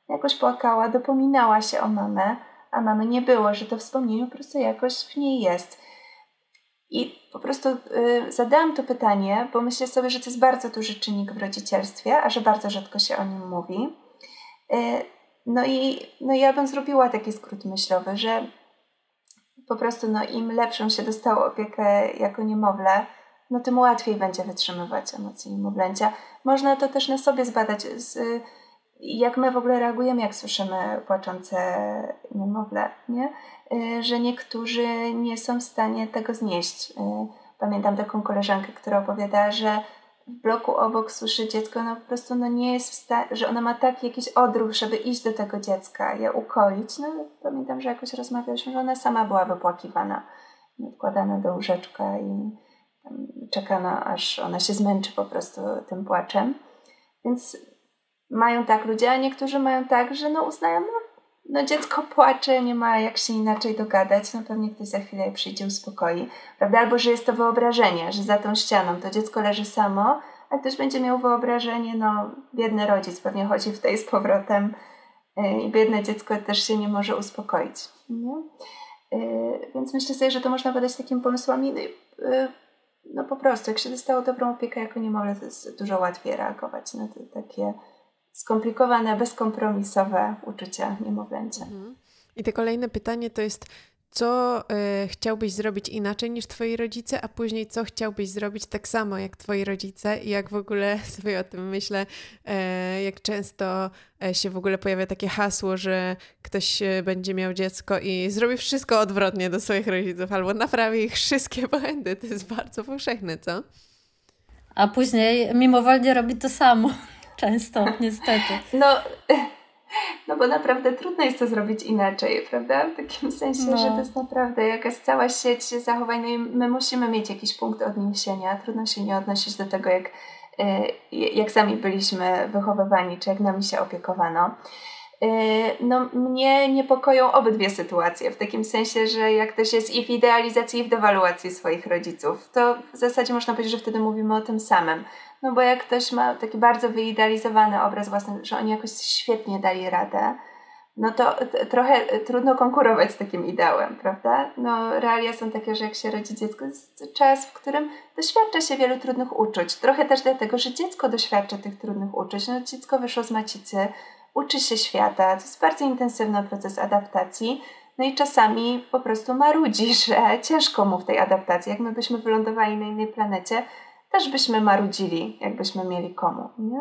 jakoś płakała, dopominała się o mamę, a mamy nie było, że to wspomnienie po prostu jakoś w niej jest. I po prostu y, zadałam to pytanie, bo myślę sobie, że to jest bardzo duży czynnik w rodzicielstwie, a że bardzo rzadko się o nim mówi. Y, no i no ja bym zrobiła taki skrót myślowy, że po prostu no, im lepszą się dostało opiekę jako niemowlę, no tym łatwiej będzie wytrzymywać emocje niemowlęcia. Można to też na sobie zbadać, z, jak my w ogóle reagujemy, jak słyszymy płaczące niemowlę, nie? Że niektórzy nie są w stanie tego znieść. Pamiętam taką koleżankę, która opowiadała, że w bloku obok słyszy dziecko, no po prostu no nie jest w stanie, że ona ma taki jakiś odruch, żeby iść do tego dziecka, je ukoić. No pamiętam, że jakoś rozmawialiśmy, że ona sama była wypłakiwana, odkładana do łóżeczka i tam czekano, aż ona się zmęczy po prostu tym płaczem. Więc mają tak ludzie, a niektórzy mają tak, że no uznają, no, no dziecko płacze, nie ma jak się inaczej dogadać, no pewnie ktoś za chwilę przyjdzie, uspokoi, prawda? Albo że jest to wyobrażenie, że za tą ścianą to dziecko leży samo, a ktoś będzie miał wyobrażenie, no biedny rodzic pewnie chodzi w tej z powrotem yy, i biedne dziecko też się nie może uspokoić. Nie? Yy, więc myślę sobie, że to można badać takimi pomysłami, yy, no po prostu, jak się dostało dobrą opiekę jako niemowlę, to jest dużo łatwiej reagować na te takie skomplikowane, bezkompromisowe uczucia niemowlęcia. Mhm. I to kolejne pytanie to jest, co y, chciałbyś zrobić inaczej niż twoi rodzice, a później co chciałbyś zrobić tak samo jak twoi rodzice i jak w ogóle sobie o tym myślę, y, jak często y, się w ogóle pojawia takie hasło, że ktoś y, będzie miał dziecko i zrobi wszystko odwrotnie do swoich rodziców albo naprawi ich wszystkie błędy. To jest bardzo powszechne, co? A później mimowolnie robi to samo. Często, niestety. No, no bo naprawdę trudno jest to zrobić inaczej, prawda? W takim sensie, no. że to jest naprawdę jakaś cała sieć zachowań. No i my musimy mieć jakiś punkt odniesienia. Trudno się nie odnosić do tego, jak, jak sami byliśmy wychowywani, czy jak nami się opiekowano. No, mnie niepokoją obydwie sytuacje, w takim sensie, że jak ktoś jest i w idealizacji, i w dewaluacji swoich rodziców, to w zasadzie można powiedzieć, że wtedy mówimy o tym samym. No bo jak ktoś ma taki bardzo wyidealizowany obraz własny, że oni jakoś świetnie dali radę, no to t- trochę trudno konkurować z takim ideałem, prawda? No realia są takie, że jak się rodzi dziecko, to jest czas, w którym doświadcza się wielu trudnych uczuć. Trochę też dlatego, że dziecko doświadcza tych trudnych uczuć. No dziecko wyszło z macicy, uczy się świata, to jest bardzo intensywny proces adaptacji, no i czasami po prostu marudzi, że ciężko mu w tej adaptacji. Jak my byśmy wylądowali na innej planecie, też byśmy marudzili, jakbyśmy mieli komu, nie?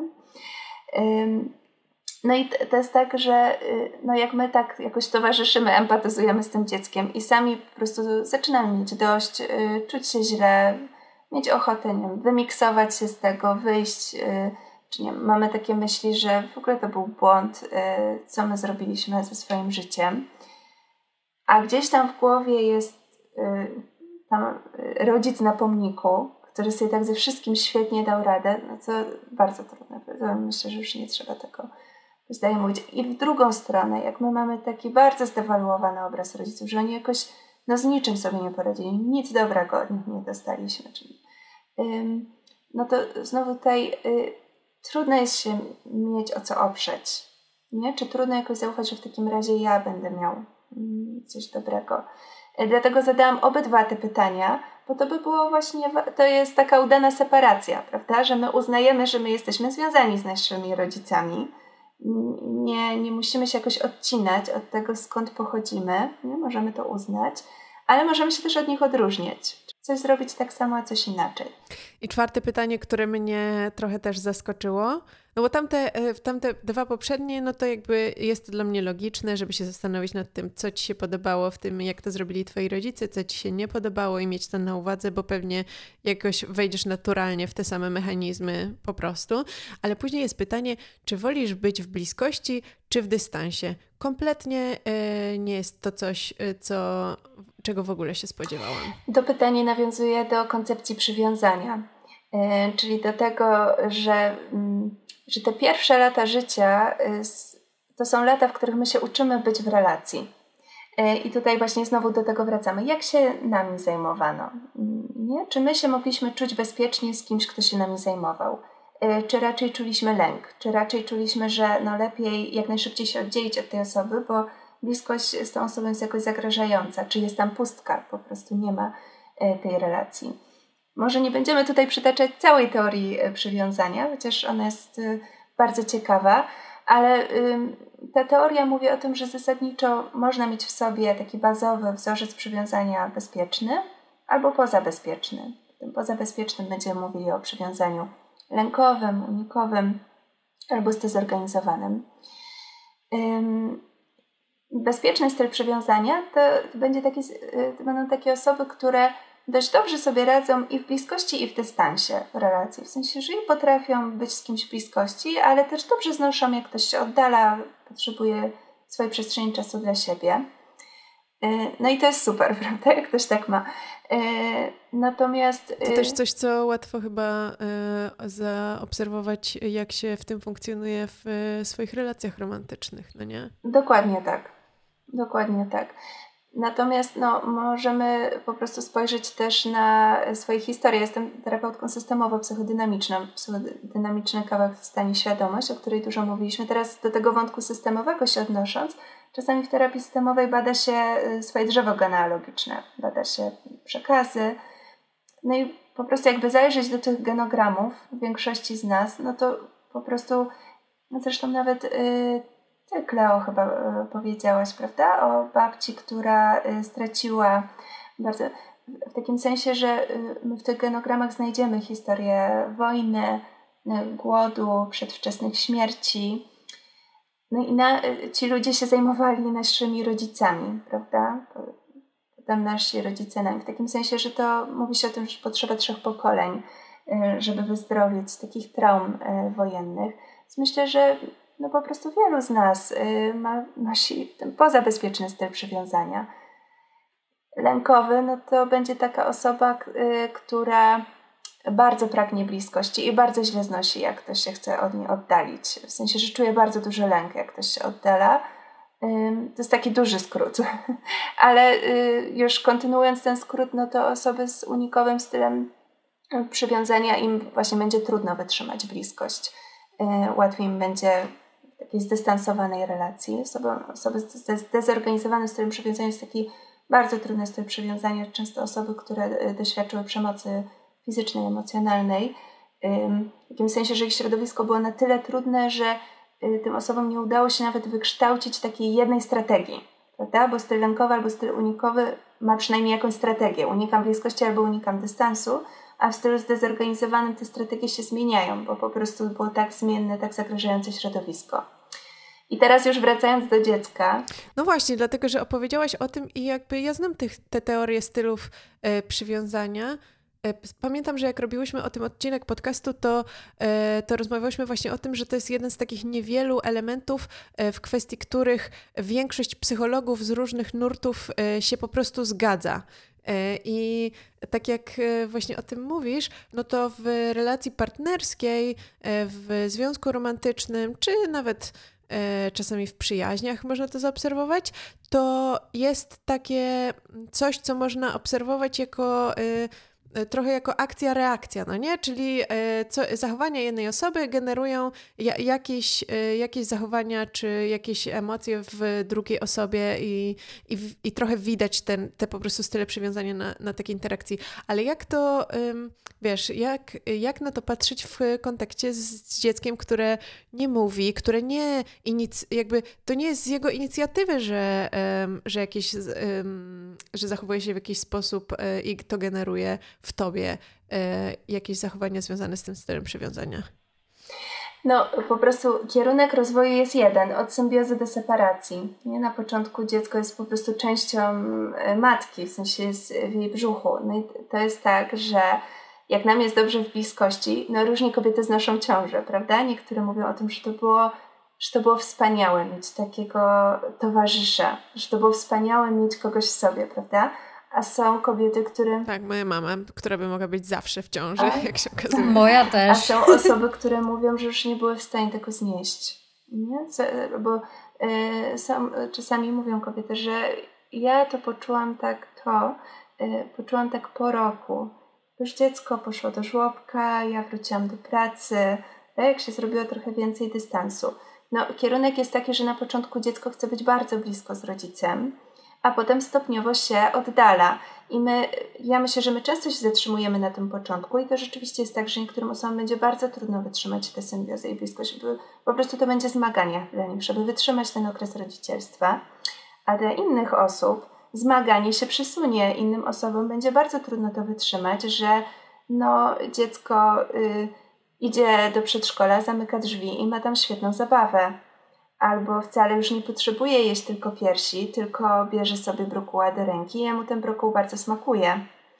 No i to jest tak, że no jak my tak jakoś towarzyszymy, empatyzujemy z tym dzieckiem i sami po prostu zaczynamy mieć dość, czuć się źle, mieć ochotę, nie wiem, wymiksować się z tego, wyjść, czy nie, mamy takie myśli, że w ogóle to był błąd, co my zrobiliśmy ze swoim życiem. A gdzieś tam w głowie jest tam rodzic na pomniku, który sobie tak ze wszystkim świetnie dał radę, no to bardzo trudne. Myślę, że już nie trzeba tego zdaje mówić. I w drugą stronę, jak my mamy taki bardzo zdewaluowany obraz rodziców, że oni jakoś no z niczym sobie nie poradzili, nic dobrego od nich nie dostaliśmy. Czyli, ym, no to znowu tutaj y, trudno jest się mieć o co oprzeć. Nie? Czy trudno jakoś zaufać, że w takim razie ja będę miał mm, coś dobrego. Y, dlatego zadałam obydwa te pytania, bo to by było właśnie, to jest taka udana separacja, prawda? Że my uznajemy, że my jesteśmy związani z naszymi rodzicami. Nie, nie musimy się jakoś odcinać od tego, skąd pochodzimy. Nie? Możemy to uznać, ale możemy się też od nich odróżniać. Coś zrobić tak samo, a coś inaczej. I czwarte pytanie, które mnie trochę też zaskoczyło, no bo tamte, tamte dwa poprzednie, no to jakby jest to dla mnie logiczne, żeby się zastanowić nad tym, co ci się podobało w tym, jak to zrobili twoi rodzice, co ci się nie podobało i mieć to na uwadze, bo pewnie jakoś wejdziesz naturalnie w te same mechanizmy po prostu. Ale później jest pytanie, czy wolisz być w bliskości, czy w dystansie? Kompletnie y, nie jest to coś, y, co... czego w ogóle się spodziewałam. To pytanie nawiązuje do koncepcji przywiązania, yy, czyli do tego, że, yy, że te pierwsze lata życia yy, to są lata, w których my się uczymy być w relacji. Yy, I tutaj właśnie znowu do tego wracamy. Jak się nami zajmowano? Yy, nie? Czy my się mogliśmy czuć bezpiecznie z kimś, kto się nami zajmował? czy raczej czuliśmy lęk, czy raczej czuliśmy, że no lepiej jak najszybciej się oddzielić od tej osoby, bo bliskość z tą osobą jest jakoś zagrażająca, czy jest tam pustka, po prostu nie ma tej relacji. Może nie będziemy tutaj przytaczać całej teorii przywiązania, chociaż ona jest bardzo ciekawa, ale ta teoria mówi o tym, że zasadniczo można mieć w sobie taki bazowy wzorzec przywiązania bezpieczny albo pozabezpieczny. W tym pozabezpiecznym będziemy mówili o przywiązaniu lękowym, unikowym albo zdezorganizowanym. Bezpieczny styl przywiązania to, będzie taki, to będą takie osoby, które dość dobrze sobie radzą i w bliskości, i w dystansie relacji. W sensie, że i potrafią być z kimś w bliskości, ale też dobrze znoszą, jak ktoś się oddala, potrzebuje swojej przestrzeni czasu dla siebie. No i to jest super, prawda, jak ktoś tak ma. Natomiast... To też coś, co łatwo chyba zaobserwować, jak się w tym funkcjonuje w swoich relacjach romantycznych, no nie? Dokładnie tak. Dokładnie tak. Natomiast no, możemy po prostu spojrzeć też na swoje historie. Jestem terapeutką systemowo-psychodynamiczną. Psychodynamiczny kawałek to stanie świadomość, o której dużo mówiliśmy. Teraz do tego wątku systemowego się odnosząc, czasami w terapii systemowej bada się swoje drzewo genealogiczne, bada się przekazy. No i po prostu jakby zajrzeć do tych genogramów w większości z nas, no to po prostu, no zresztą nawet... Yy, Ty, Kleo, chyba y, powiedziałaś, prawda? O babci, która y, straciła bardzo... W takim sensie, że y, my w tych genogramach znajdziemy historię wojny, y, głodu, przedwczesnych śmierci. No i na, y, ci ludzie się zajmowali naszymi rodzicami, prawda? Potem nasi rodzice nami. W takim sensie, że to mówi się o tym, że potrzeba trzech pokoleń, y, żeby wyzdrowieć z takich traum y, wojennych. Więc myślę, że no po prostu wielu z nas y, ma, nosi ten pozabezpieczny styl przywiązania. Lękowy, no to będzie taka osoba, y, która bardzo pragnie bliskości i bardzo źle znosi, jak ktoś się chce od niej oddalić. W sensie, że czuje bardzo duży lęk, jak ktoś się oddala. Y, to jest taki duży skrót. Ale y, już kontynuując ten skrót, no to osoby z unikowym stylem przywiązania, im właśnie będzie trudno wytrzymać bliskość. Y, łatwiej im będzie w takiej zdystansowanej relacji. Osoby, osoby zdezorganizowane stylem przywiązania jest taki bardzo trudny styl przywiązania. Często osoby, które doświadczyły przemocy fizycznej, emocjonalnej. W takim sensie, że ich środowisko było na tyle trudne, że tym osobom nie udało się nawet wykształcić takiej jednej strategii. Prawda? Bo styl lękowy albo styl unikowy ma przynajmniej jakąś strategię. Unikam bliskości albo unikam dystansu. A w stylu zdezorganizowanym te strategie się zmieniają, bo po prostu było tak zmienne, tak zagrażające środowisko. I teraz już wracając do dziecka. No właśnie, dlatego, że opowiedziałaś o tym i jakby ja znam tych, te teorie stylów e, przywiązania. E, pamiętam, że jak robiłyśmy o tym odcinek podcastu, to, e, to rozmawiałyśmy właśnie o tym, że to jest jeden z takich niewielu elementów, e, w kwestii których większość psychologów z różnych nurtów e, się po prostu zgadza. I tak jak właśnie o tym mówisz, no to w relacji partnerskiej, w związku romantycznym, czy nawet czasami w przyjaźniach można to zaobserwować, to jest takie coś, co można obserwować jako trochę jako akcja-reakcja, no nie? Czyli co, zachowania jednej osoby generują ja, jakieś, jakieś zachowania czy jakieś emocje w drugiej osobie i, i, i trochę widać ten, te po prostu style przywiązania na, na takiej interakcji. Ale jak to, wiesz, jak, jak na to patrzeć w kontekście z, z dzieckiem, które nie mówi, które nie inic, jakby to nie jest z jego inicjatywy, że, że jakieś, że zachowuje się w jakiś sposób i to generuje w tobie e, jakieś zachowania związane z tym stylem przywiązania? No, po prostu kierunek rozwoju jest jeden, od symbiozy do separacji. Nie? Na początku dziecko jest po prostu częścią matki, w sensie jest w jej brzuchu. No i to jest tak, że jak nam jest dobrze w bliskości, no różnie kobiety znoszą ciążę, prawda? Niektóre mówią o tym, że to było, że to było wspaniałe mieć takiego towarzysza, że to było wspaniałe mieć kogoś w sobie, prawda? A są kobiety, które... Tak, moja mama, która by mogła być zawsze w ciąży, A? jak się okazuje. Moja też. A są osoby, które mówią, że już nie były w stanie tego znieść. Nie? Bo y, są, czasami mówią kobiety, że ja to poczułam tak to, y, poczułam tak po roku. Już dziecko poszło do żłobka, ja wróciłam do pracy, tak się zrobiło trochę więcej dystansu. No, kierunek jest taki, że na początku dziecko chce być bardzo blisko z rodzicem, a potem stopniowo się oddala. I my, ja myślę, że my często się zatrzymujemy na tym początku i to rzeczywiście jest tak, że niektórym osobom będzie bardzo trudno wytrzymać tę symbiozę i bliskość, bo po prostu to będzie zmaganie dla nich, żeby wytrzymać ten okres rodzicielstwa. A dla innych osób zmaganie się przesunie. Innym osobom będzie bardzo trudno to wytrzymać, że no, dziecko y, idzie do przedszkola, zamyka drzwi i ma tam świetną zabawę. Albo wcale już nie potrzebuje jeść tylko piersi, tylko bierze sobie brokuła do ręki i jemu ten brokuł bardzo smakuje.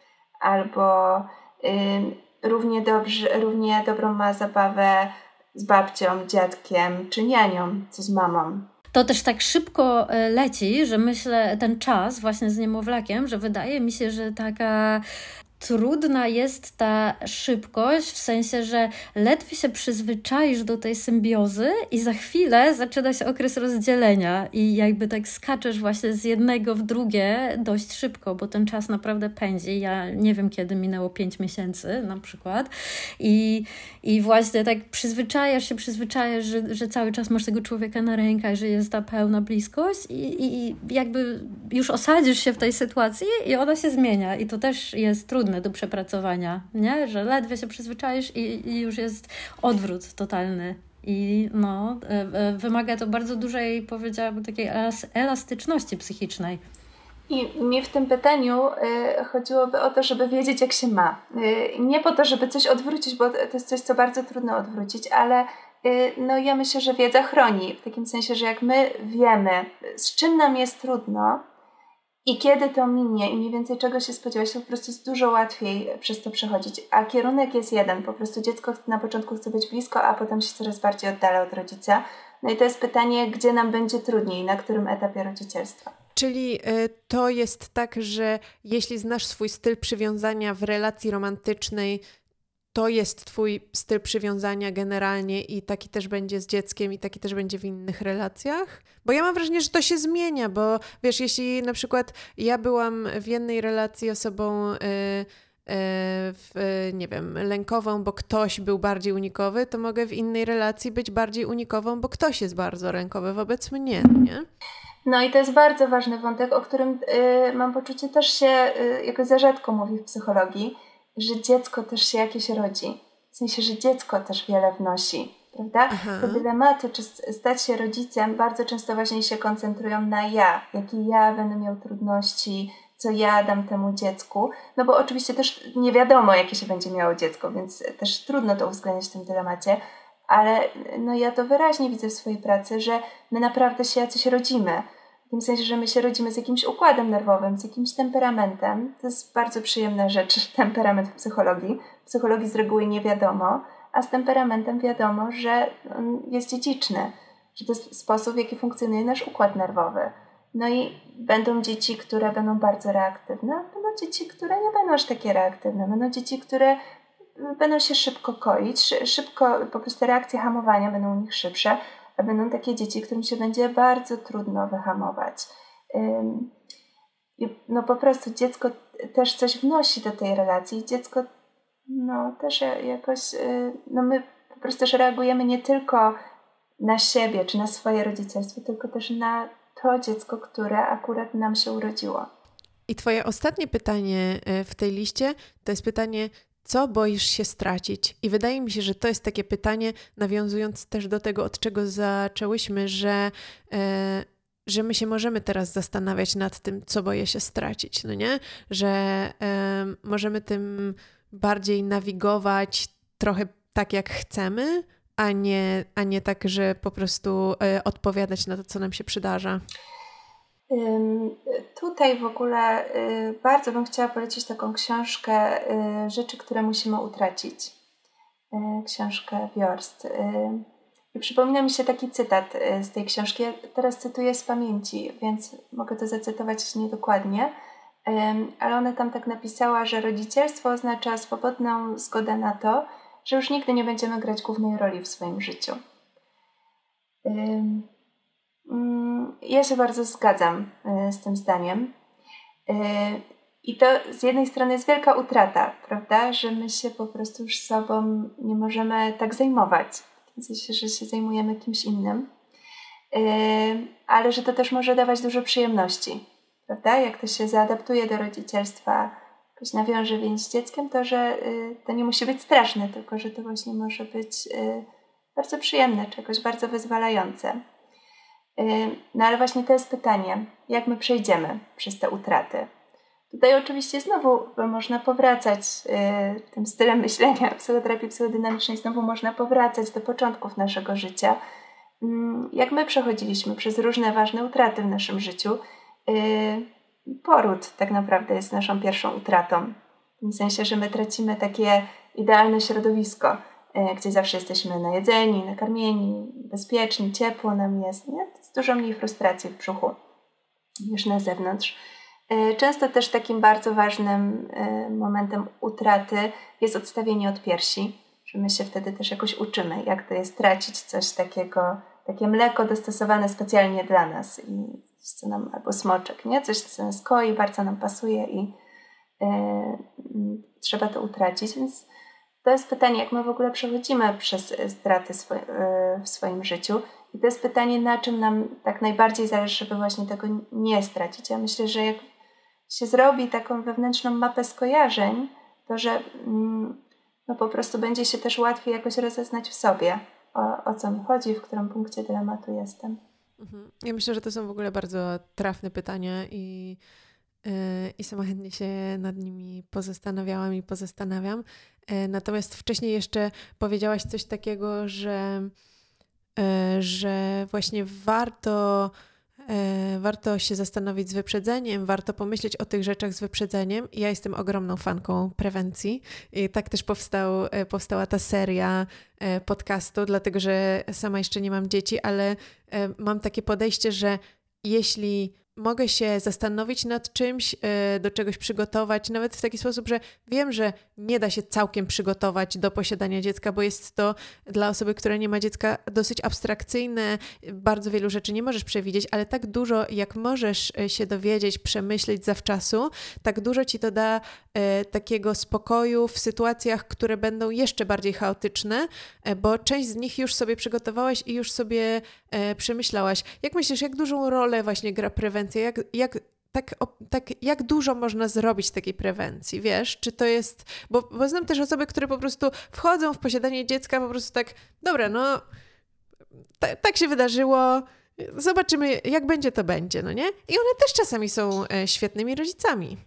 Albo y, równie, dobrze, równie dobrą ma zabawę z babcią, dziadkiem czy nianią, co z mamą. To też tak szybko leci, że myślę, ten czas właśnie z niemowlakiem, że wydaje mi się, że taka trudna jest ta szybkość, w sensie, że ledwie się przyzwyczaisz do tej symbiozy i za chwilę zaczyna się okres rozdzielenia i jakby tak skaczesz właśnie z jednego w drugie dość szybko, bo ten czas naprawdę pędzi. Ja nie wiem, kiedy minęło pięć miesięcy na przykład i, i właśnie tak przyzwyczajasz się, przyzwyczajasz, że, że cały czas masz tego człowieka na rękach, że jest ta pełna bliskość i, i, i jakby już osadzisz się w tej sytuacji i ona się zmienia i to też jest trudne do przepracowania, nie? Że ledwie się przyzwyczaisz i, i już jest odwrót totalny. I no, wymaga to bardzo dużej, powiedziałabym, takiej elastyczności psychicznej. I mi w tym pytaniu y, chodziłoby o to, żeby wiedzieć, jak się ma. Y, nie po to, żeby coś odwrócić, bo to jest coś, co bardzo trudno odwrócić, ale y, no, ja myślę, że wiedza chroni. W takim sensie, że jak my wiemy, z czym nam jest trudno, i kiedy to minie i mniej więcej czego się spodziewać, to po prostu jest dużo łatwiej przez to przechodzić. A kierunek jest jeden. Po prostu dziecko na początku chce być blisko, a potem się coraz bardziej oddala od rodzica. No i to jest pytanie, gdzie nam będzie trudniej, na którym etapie rodzicielstwa. Czyli y, to jest tak, że jeśli znasz swój styl przywiązania w relacji romantycznej, to jest twój styl przywiązania generalnie i taki też będzie z dzieckiem i taki też będzie w innych relacjach? Bo ja mam wrażenie, że to się zmienia, bo wiesz, jeśli na przykład ja byłam w jednej relacji osobą, yy, yy, w, nie wiem, lękową, bo ktoś był bardziej unikowy, to mogę w innej relacji być bardziej unikową, bo ktoś jest bardzo lękowy wobec mnie, nie? No i to jest bardzo ważny wątek, o którym yy, mam poczucie też się yy, jakoś za rzadko mówi w psychologii, że dziecko też się jakieś rodzi. W sensie, że dziecko też wiele wnosi, prawda? Aha. Te dylematy, czy stać się rodzicem, bardzo często właśnie się koncentrują na ja. Jakie ja będę miał trudności, co ja dam temu dziecku. No bo oczywiście też nie wiadomo, jakie się będzie miało dziecko, więc też trudno to uwzględnić w tym dylemacie. Ale no ja to wyraźnie widzę w swojej pracy, że my naprawdę się jacyś rodzimy. W tym sensie, że my się rodzimy z jakimś układem nerwowym, z jakimś temperamentem. To jest bardzo przyjemna rzecz, temperament w psychologii. W psychologii z reguły nie wiadomo, a z temperamentem wiadomo, że on jest dziedziczny, że to jest sposób, w jaki funkcjonuje nasz układ nerwowy. No i będą dzieci, które będą bardzo reaktywne, a będą dzieci, które nie będą aż takie reaktywne. Będą dzieci, które będą się szybko koić, szybko, po prostu reakcje hamowania będą u nich szybsze, a będą takie dzieci, którym się będzie bardzo trudno wyhamować. No po prostu dziecko też coś wnosi do tej relacji. Dziecko no też jakoś, no my po prostu też reagujemy nie tylko na siebie czy na swoje rodzicielstwo, tylko też na to dziecko, które akurat nam się urodziło. I twoje ostatnie pytanie w tej liście to jest pytanie, co boisz się stracić? I wydaje mi się, że to jest takie pytanie, nawiązując też do tego, od czego zaczęłyśmy, że, e, że my się możemy teraz zastanawiać nad tym, co boję się stracić, no nie? Że e, możemy tym bardziej nawigować trochę tak, jak chcemy, a nie, a nie tak, że po prostu e, odpowiadać na to, co nam się przydarza. Tutaj w ogóle bardzo bym chciała polecić taką książkę Rzeczy, które musimy utracić. Książkę Wjorst. I przypomina mi się taki cytat z tej książki. Ja teraz cytuję z pamięci, więc mogę to zacytować niedokładnie. Ale ona tam tak napisała, że rodzicielstwo oznacza swobodną zgodę na to, że już nigdy nie będziemy grać głównej roli w swoim życiu. Ja się bardzo zgadzam z tym zdaniem. I to z jednej strony jest wielka utrata, prawda, że my się po prostu już sobą nie możemy tak zajmować, w sensie, że się zajmujemy kimś innym, yy, ale że to też może dawać dużo przyjemności, prawda, jak to się zaadaptuje do rodzicielstwa, jakoś nawiąże więź z dzieckiem, to że yy, to nie musi być straszne, tylko że to właśnie może być yy, bardzo przyjemne, czegoś bardzo wyzwalające. Yy, no ale właśnie to jest pytanie, jak my przejdziemy przez te utraty. Tutaj oczywiście znowu można powracać y, tym stylem myślenia psychoterapii psychodynamicznej, znowu można powracać do początków naszego życia. Y, jak my przechodziliśmy przez różne ważne utraty w naszym życiu. Y, poród tak naprawdę jest naszą pierwszą utratą. W tym sensie, że my tracimy takie idealne środowisko, y, gdzie zawsze jesteśmy najedzeni, nakarmieni, bezpieczni, ciepło nam jest. Nie? To jest dużo mniej frustracji w brzuchu niż na zewnątrz. Często też takim bardzo ważnym momentem utraty jest odstawienie od piersi, że my się wtedy też jakoś uczymy, jak to jest tracić coś takiego, takie mleko dostosowane specjalnie dla nas i co nam, albo smoczek, nie? Coś, co nas koi, bardzo nam pasuje i y, y, trzeba to utracić, więc to jest pytanie, jak my w ogóle przechodzimy przez straty swo- y, w swoim życiu. I to jest pytanie, na czym nam tak najbardziej zależy, żeby właśnie tego nie stracić. Ja myślę, że jak się zrobi taką wewnętrzną mapę skojarzeń, to że mm, no po prostu będzie się też łatwiej jakoś rozeznać w sobie, o, o co mi chodzi, w którym punkcie dylematu jestem. Mhm. Ja myślę, że to są w ogóle bardzo trafne pytania i, yy, i sama chętnie się nad nimi pozastanawiałam i pozastanawiam. Yy, natomiast wcześniej jeszcze powiedziałaś coś takiego, że, yy, że właśnie warto warto się zastanowić z wyprzedzeniem, warto pomyśleć o tych rzeczach z wyprzedzeniem. Ja jestem ogromną fanką prewencji i tak też powstał, powstała ta seria podcastu, dlatego że sama jeszcze nie mam dzieci, ale mam takie podejście, że jeśli mogę się zastanowić nad czymś, do czegoś przygotować, nawet w taki sposób, że wiem, że nie da się całkiem przygotować do posiadania dziecka, bo jest to dla osoby, która nie ma dziecka, dosyć abstrakcyjne, bardzo wielu rzeczy nie możesz przewidzieć, ale tak dużo, jak możesz się dowiedzieć, przemyśleć zawczasu, tak dużo ci to da e, takiego spokoju w sytuacjach, które będą jeszcze bardziej chaotyczne, e, bo część z nich już sobie przygotowałaś i już sobie e, przemyślałaś. Jak myślisz, jak dużą rolę właśnie gra prewencja? Jak, jak, tak, tak, jak dużo można zrobić takiej prewencji, wiesz? Czy to jest... Bo, bo znam też osoby, które po prostu wchodzą w posiadanie dziecka po prostu tak, dobra, no t- tak się wydarzyło, zobaczymy, jak będzie, to będzie, no nie? I one też czasami są e, świetnymi rodzicami.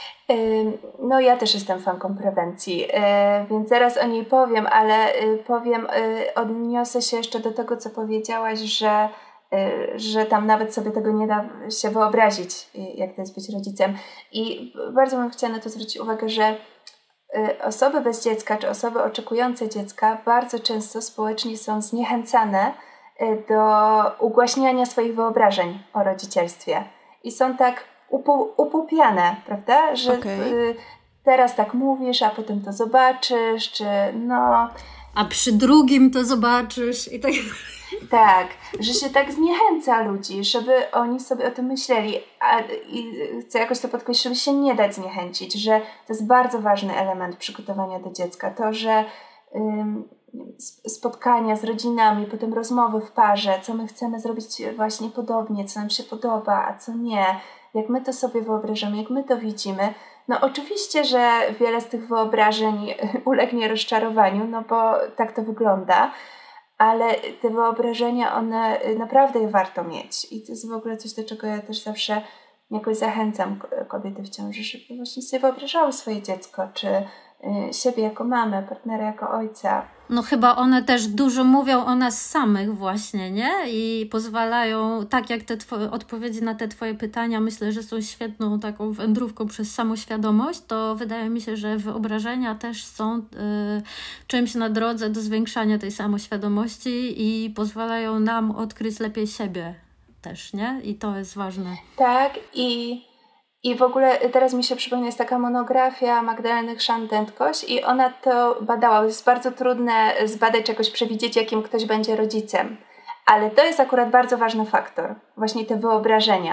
No ja też jestem fanką prewencji, więc zaraz o niej powiem, ale powiem, odniosę się jeszcze do tego, co powiedziałaś, że że tam nawet sobie tego nie da się wyobrazić, jak to jest być rodzicem. I bardzo bym chciała na to zwrócić uwagę, że osoby bez dziecka, czy osoby oczekujące dziecka bardzo często społecznie są zniechęcane do ugłaśniania swoich wyobrażeń o rodzicielstwie. I są tak upu- upupiane, prawda? Że okay. Teraz tak mówisz, a potem to zobaczysz, czy no... A przy drugim to zobaczysz i tak... Tak, że się tak zniechęca ludzi, żeby oni sobie o tym myśleli. A, i chcę jakoś to podkreślić, żeby się nie dać zniechęcić, że to jest bardzo ważny element przygotowania do dziecka. To, że ym, spotkania z rodzinami, potem rozmowy w parze, co my chcemy zrobić właśnie podobnie, co nam się podoba, a co nie, jak my to sobie wyobrażamy, jak my to widzimy. No oczywiście, że wiele z tych wyobrażeń ulegnie rozczarowaniu, no bo tak to wygląda. Ale te wyobrażenia, one naprawdę warto mieć. I to jest w ogóle coś, do czego ja też zawsze jakoś zachęcam kobiety w ciąży, żeby właśnie sobie wyobrażały swoje dziecko, czy siebie jako mamę, partnera jako ojca. No chyba one też dużo mówią o nas samych właśnie, nie? I pozwalają, tak jak te twoje odpowiedzi na te twoje pytania, myślę, że są świetną taką wędrówką przez samoświadomość, to wydaje mi się, że wyobrażenia też są y, czymś na drodze do zwiększania tej samoświadomości i pozwalają nam odkryć lepiej siebie też, nie? I to jest ważne. Tak, i I w ogóle teraz mi się przypomina, jest taka monografia Magdaleny Chrzan-Dętkoś i ona to badała. Jest bardzo trudne zbadać, czy jakoś przewidzieć, jakim ktoś będzie rodzicem. Ale to jest akurat bardzo ważny faktor. Właśnie te wyobrażenia.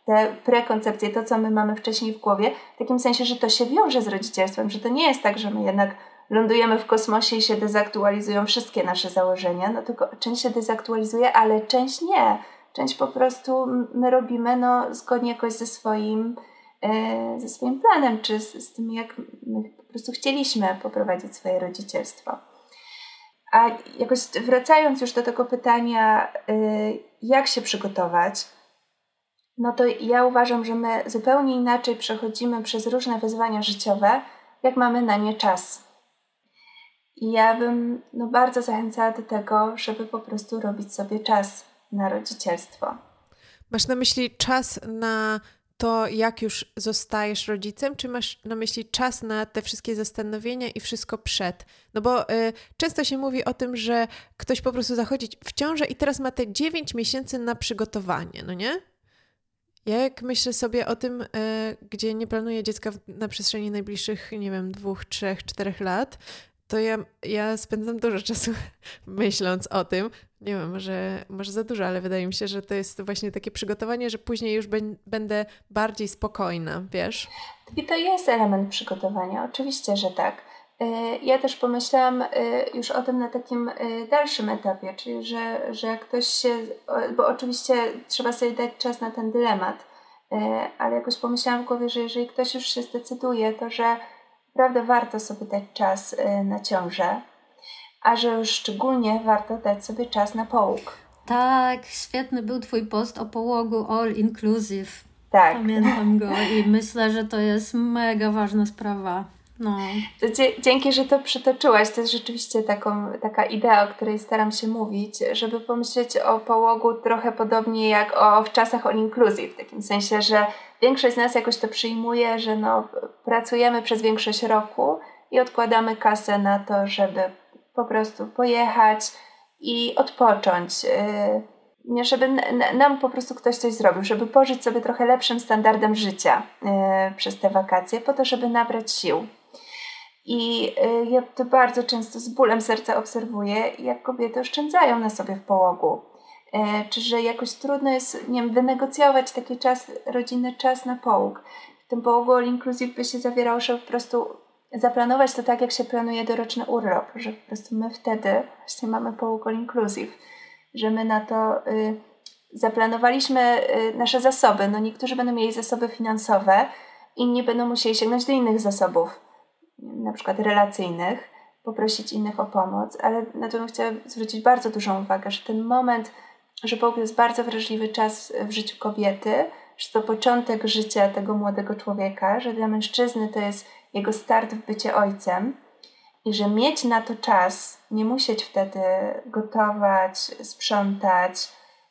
te prekoncepcje, to co my mamy wcześniej w głowie, w takim sensie, że to się wiąże z rodzicielstwem, że to nie jest tak, że my jednak lądujemy w kosmosie i się dezaktualizują wszystkie nasze założenia, no tylko część się dezaktualizuje, ale część nie. Część po prostu my robimy no, zgodnie jakoś ze swoim, e, ze swoim planem, czy z, z tym, jak my po prostu chcieliśmy poprowadzić swoje rodzicielstwo. A jakoś wracając już do tego pytania, e, jak się przygotować, no to ja uważam, że my zupełnie inaczej przechodzimy przez różne wyzwania życiowe, jak mamy na nie czas. I ja bym no, bardzo zachęcała do tego, żeby po prostu robić sobie czas na rodzicielstwo. Masz na myśli czas na to, jak już zostajesz rodzicem, czy masz na myśli czas na te wszystkie zastanowienia i wszystko przed? No bo y, często się mówi o tym, że ktoś po prostu zachodzi w ciążę i teraz ma te dziewięć miesięcy na przygotowanie, no nie? Ja jak myślę sobie o tym, y, gdzie nie planuję dziecka w, na przestrzeni najbliższych, nie wiem, dwóch, trzech, czterech lat, to ja, ja spędzam dużo czasu myśląc o tym. Nie wiem, może, może za dużo, ale wydaje mi się, że to jest właśnie takie przygotowanie, że później już ben, będę bardziej spokojna, wiesz? I to jest element przygotowania, oczywiście, że tak. Ja też pomyślałam już o tym na takim dalszym etapie, czyli że, że jak ktoś się, bo oczywiście trzeba sobie dać czas na ten dylemat, ale jakoś pomyślałam w głowie, że jeżeli ktoś już się zdecyduje, to że naprawdę warto sobie dać czas na ciążę, a że już szczególnie warto dać sobie czas na połóg. Tak, świetny był Twój post o połogu all inclusive. Tak. Pamiętam go i myślę, że to jest mega ważna sprawa. No. To dzie- dzięki, że to przytoczyłaś. To jest rzeczywiście taką, taka idea, o której staram się mówić, żeby pomyśleć o połogu trochę podobnie jak o w czasach all inclusive, w takim sensie, że większość z nas jakoś to przyjmuje, że no, pracujemy przez większość roku i odkładamy kasę na to, żeby po prostu pojechać i odpocząć. Nie, żeby n- nam po prostu ktoś coś zrobił, żeby pożyć sobie trochę lepszym standardem życia yy, przez te wakacje, po to, żeby nabrać sił. I yy, ja to bardzo często z bólem serca obserwuję, jak kobiety oszczędzają na sobie w połogu. Yy, czy że jakoś trudno jest, nie wiem, wynegocjować taki czas, rodzinny czas na połóg. W tym połogu all inclusive by się zawierało, że po prostu zaplanować to tak, jak się planuje doroczny urlop, że po prostu my wtedy właśnie mamy połóg all inclusive, że my na to y, zaplanowaliśmy y, nasze zasoby. No niektórzy będą mieli zasoby finansowe, inni będą musieli sięgnąć do innych zasobów, na przykład relacyjnych, poprosić innych o pomoc, ale na to bym chciała zwrócić bardzo dużą uwagę, że ten moment, że połóg jest bardzo wrażliwy czas w życiu kobiety, że to początek życia tego młodego człowieka, że dla mężczyzny to jest jego start w bycie ojcem i że mieć na to czas, nie musieć wtedy gotować, sprzątać,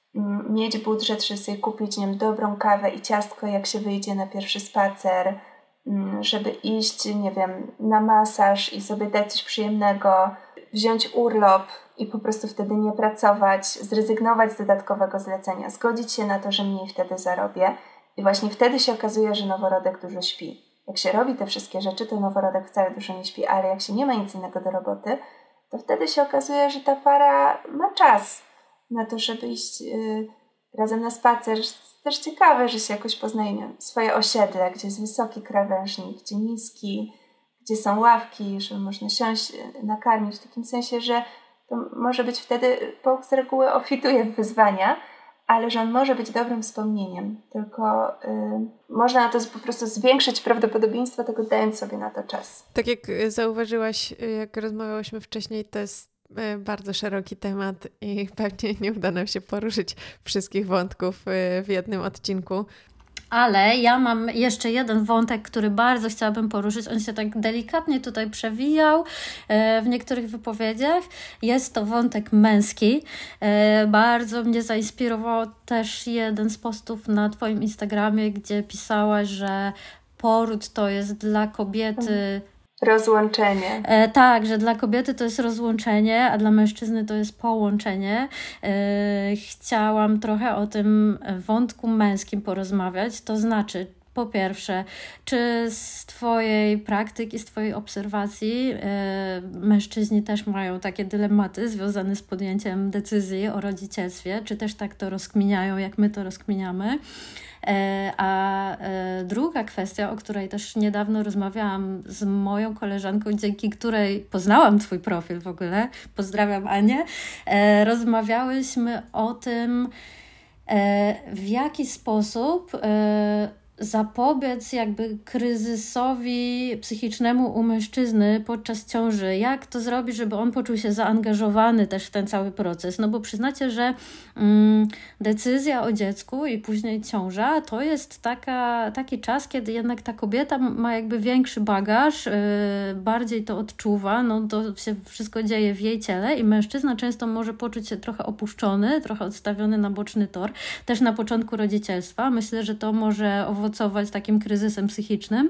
mieć budżet, żeby sobie kupić, nie wiem, dobrą kawę i ciastko, jak się wyjdzie na pierwszy spacer, żeby iść, nie wiem, na masaż i sobie dać coś przyjemnego, wziąć urlop i po prostu wtedy nie pracować, zrezygnować z dodatkowego zlecenia, zgodzić się na to, że mniej wtedy zarobię i właśnie wtedy się okazuje, że noworodek dużo śpi. Jak się robi te wszystkie rzeczy, to noworodek wcale dużo nie śpi, ale jak się nie ma nic innego do roboty, to wtedy się okazuje, że ta para ma czas na to, żeby iść yy, razem na spacer. Też ciekawe, że się jakoś poznaje, nie wiem, swoje osiedle, gdzie jest wysoki krawężnik, gdzie niski, gdzie są ławki, że można siąść, nakarmić, w takim sensie, że to może być wtedy, połóg z reguły obfituje w wyzwania, ale że on może być dobrym wspomnieniem, tylko y, można na to po prostu zwiększyć prawdopodobieństwo tego, dając sobie na to czas. Tak jak zauważyłaś, jak rozmawiałyśmy wcześniej, to jest bardzo szeroki temat i pewnie nie uda nam się poruszyć wszystkich wątków w jednym odcinku. Ale ja mam jeszcze jeden wątek, który bardzo chciałabym poruszyć. On się tak delikatnie tutaj przewijał w niektórych wypowiedziach. Jest to wątek męski. Bardzo mnie zainspirował też jeden z postów na Twoim Instagramie, gdzie pisałaś, że poród to jest dla kobiety... Rozłączenie. E, tak, że dla kobiety to jest rozłączenie, a dla mężczyzny to jest połączenie. E, chciałam trochę o tym wątku męskim porozmawiać, to znaczy po pierwsze, czy z Twojej praktyki, z Twojej obserwacji yy, mężczyźni też mają takie dylematy związane z podjęciem decyzji o rodzicielstwie, czy też tak to rozkminiają, jak my to rozkminiamy? A druga kwestia, o której też niedawno rozmawiałam z moją koleżanką, dzięki której poznałam Twój profil w ogóle, pozdrawiam Anię, rozmawiałyśmy o tym, w jaki sposób zapobiec jakby kryzysowi psychicznemu u mężczyzny podczas ciąży. Jak to zrobić, żeby on poczuł się zaangażowany też w ten cały proces? No bo przyznacie, że mm, decyzja o dziecku i później ciąża to jest taka, taki czas, kiedy jednak ta kobieta ma jakby większy bagaż, yy, bardziej to odczuwa, no to się wszystko dzieje w jej ciele i mężczyzna często może poczuć się trochę opuszczony, trochę odstawiony na boczny tor, też na początku rodzicielstwa. Myślę, że to może owocować takim kryzysem psychicznym.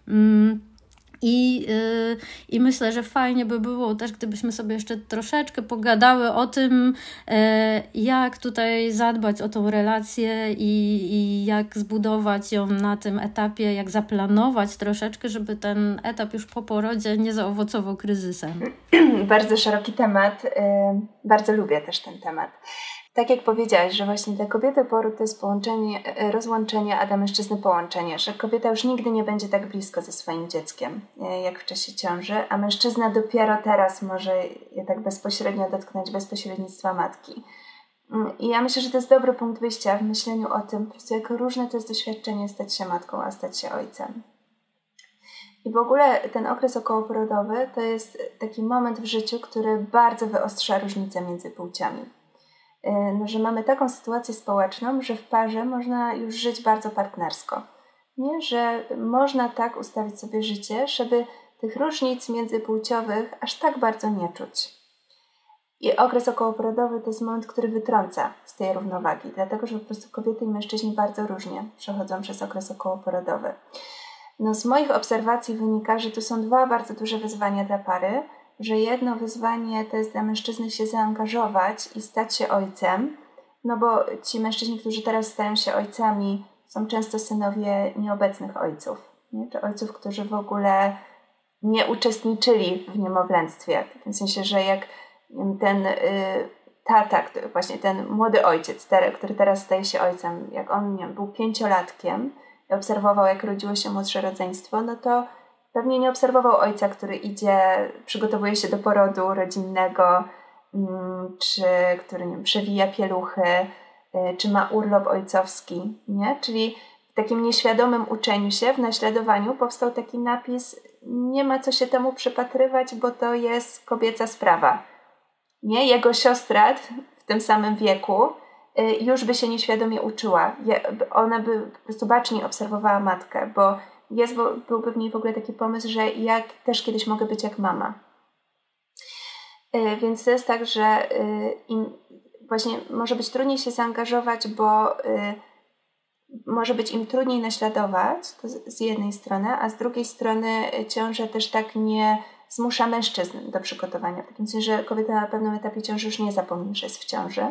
I, yy, I myślę, że fajnie by było też, gdybyśmy sobie jeszcze troszeczkę pogadały o tym, yy, jak tutaj zadbać o tą relację i, i jak zbudować ją na tym etapie, jak zaplanować troszeczkę, żeby ten etap już po porodzie nie zaowocował kryzysem. Bardzo szeroki temat. Yy, bardzo lubię też ten temat. Tak jak powiedziałaś, że właśnie dla kobiety poród to jest połączenie, rozłączenie, a dla mężczyzny połączenie, że kobieta już nigdy nie będzie tak blisko ze swoim dzieckiem, jak w czasie ciąży, a mężczyzna dopiero teraz może je tak bezpośrednio dotknąć bezpośrednictwa matki. I ja myślę, że to jest dobry punkt wyjścia w myśleniu o tym, po prostu jak różne to jest doświadczenie stać się matką, a stać się ojcem. I w ogóle ten okres okołoporodowy to jest taki moment w życiu, który bardzo wyostrza różnice między płciami. No, że mamy taką sytuację społeczną, że w parze można już żyć bardzo partnersko. Nie? Że można tak ustawić sobie życie, żeby tych różnic międzypłciowych aż tak bardzo nie czuć. I okres okołoporodowy to jest moment, który wytrąca z tej równowagi, dlatego że po prostu kobiety i mężczyźni bardzo różnie przechodzą przez okres okołoporodowy. No, z moich obserwacji wynika, że tu są dwa bardzo duże wyzwania dla pary, że jedno wyzwanie to jest dla mężczyzny się zaangażować i stać się ojcem, no bo ci mężczyźni, którzy teraz stają się ojcami, są często synowie nieobecnych ojców, nie? Czy ojców, którzy w ogóle nie uczestniczyli w niemowlęctwie. W tym sensie, że jak ten y, tata, który, właśnie ten młody ojciec, który teraz staje się ojcem, jak on nie wiem, był pięciolatkiem i obserwował, jak rodziło się młodsze rodzeństwo, no to pewnie nie obserwował ojca, który idzie, przygotowuje się do porodu rodzinnego, czy który nie wiem, przewija pieluchy, czy ma urlop ojcowski, nie? Czyli w takim nieświadomym uczeniu się, w naśladowaniu powstał taki napis: nie ma co się temu przypatrywać, bo to jest kobieca sprawa. Nie? Jego siostra w tym samym wieku już by się nieświadomie uczyła. Ona by po prostu baczniej obserwowała matkę, bo jest, byłby w niej w ogóle taki pomysł, że ja też kiedyś mogę być jak mama. Yy, więc to jest tak, że yy, im właśnie może być trudniej się zaangażować, bo yy, może być im trudniej naśladować, to z, z jednej strony, a z drugiej strony ciąża też tak nie zmusza mężczyzn do przygotowania. W takim sensie, że kobieta na pewnym etapie ciąży już nie zapomni, że jest w ciąży.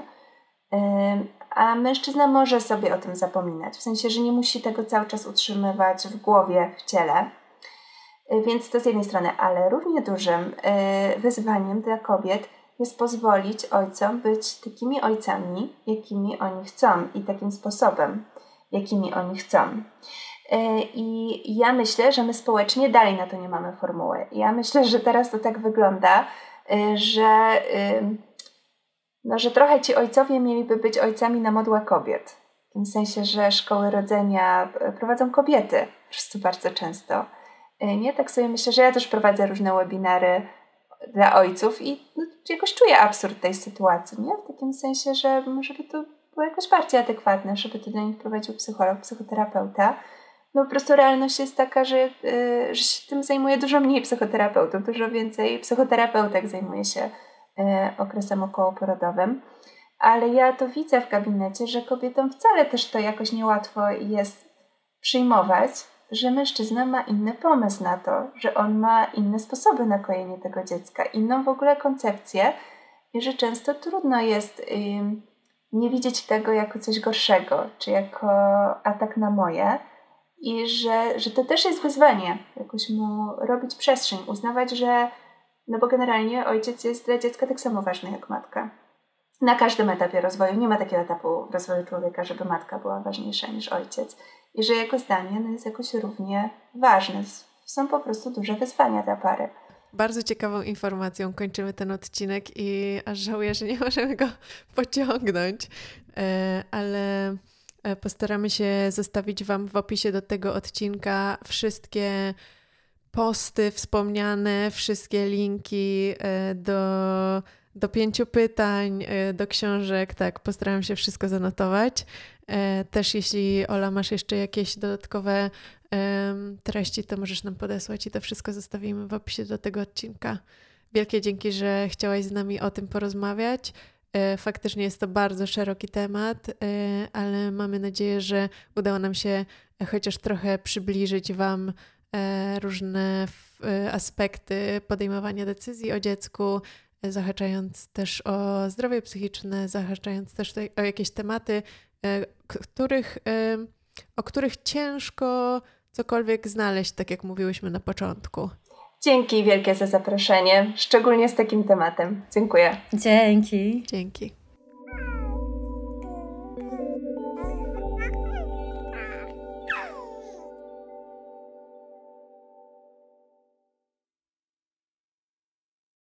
A mężczyzna może sobie o tym zapominać, w sensie, że nie musi tego cały czas utrzymywać w głowie, w ciele. Więc to z jednej strony, ale równie dużym wyzwaniem dla kobiet jest pozwolić ojcom być takimi ojcami, jakimi oni chcą i takim sposobem, jakimi oni chcą. I ja myślę, że my społecznie dalej na to nie mamy formuły. Ja myślę, że teraz to tak wygląda, że No, że trochę ci ojcowie mieliby być ojcami na modłę kobiet. W tym sensie, że szkoły rodzenia prowadzą kobiety po prostu bardzo często. Nie? Tak sobie myślę, że ja też prowadzę różne webinary dla ojców i no, jakoś czuję absurd tej sytuacji. Nie? W takim sensie, że może by to było jakoś bardziej adekwatne, żeby to dla nich prowadził psycholog, psychoterapeuta. No po prostu realność jest taka, że, yy, że się tym zajmuje dużo mniej psychoterapeutów, dużo więcej psychoterapeutek zajmuje się okresem okołoporodowym, ale ja to widzę w gabinecie, że kobietom wcale też to jakoś niełatwo jest przyjmować, że mężczyzna ma inny pomysł na to, że on ma inne sposoby na kojenie tego dziecka, inną w ogóle koncepcję i że często trudno jest nie widzieć tego jako coś gorszego, czy jako atak na moje i że, że to też jest wyzwanie, jakoś mu robić przestrzeń, uznawać, że no bo generalnie ojciec jest dla dziecka tak samo ważny jak matka. Na każdym etapie rozwoju. Nie ma takiego etapu w rozwoju człowieka, żeby matka była ważniejsza niż ojciec. I że jego zdanie no, jest jakoś równie ważne. Są po prostu duże wyzwania dla pary. Bardzo ciekawą informacją kończymy ten odcinek i aż żałuję, że nie możemy go pociągnąć, ale postaramy się zostawić Wam w opisie do tego odcinka wszystkie posty wspomniane, wszystkie linki do, do pięciu pytań, do książek. Tak, postaram się wszystko zanotować. Też jeśli, Ola, masz jeszcze jakieś dodatkowe treści, to możesz nam podesłać i to wszystko zostawimy w opisie do tego odcinka. Wielkie dzięki, że chciałaś z nami o tym porozmawiać. Faktycznie jest to bardzo szeroki temat, ale mamy nadzieję, że udało nam się chociaż trochę przybliżyć Wam różne aspekty podejmowania decyzji o dziecku, zahaczając też o zdrowie psychiczne, zahaczając też o jakieś tematy, których, o których ciężko cokolwiek znaleźć, tak jak mówiłyśmy na początku. Dzięki wielkie za zaproszenie, szczególnie z takim tematem. Dziękuję. Dzięki. Dzięki.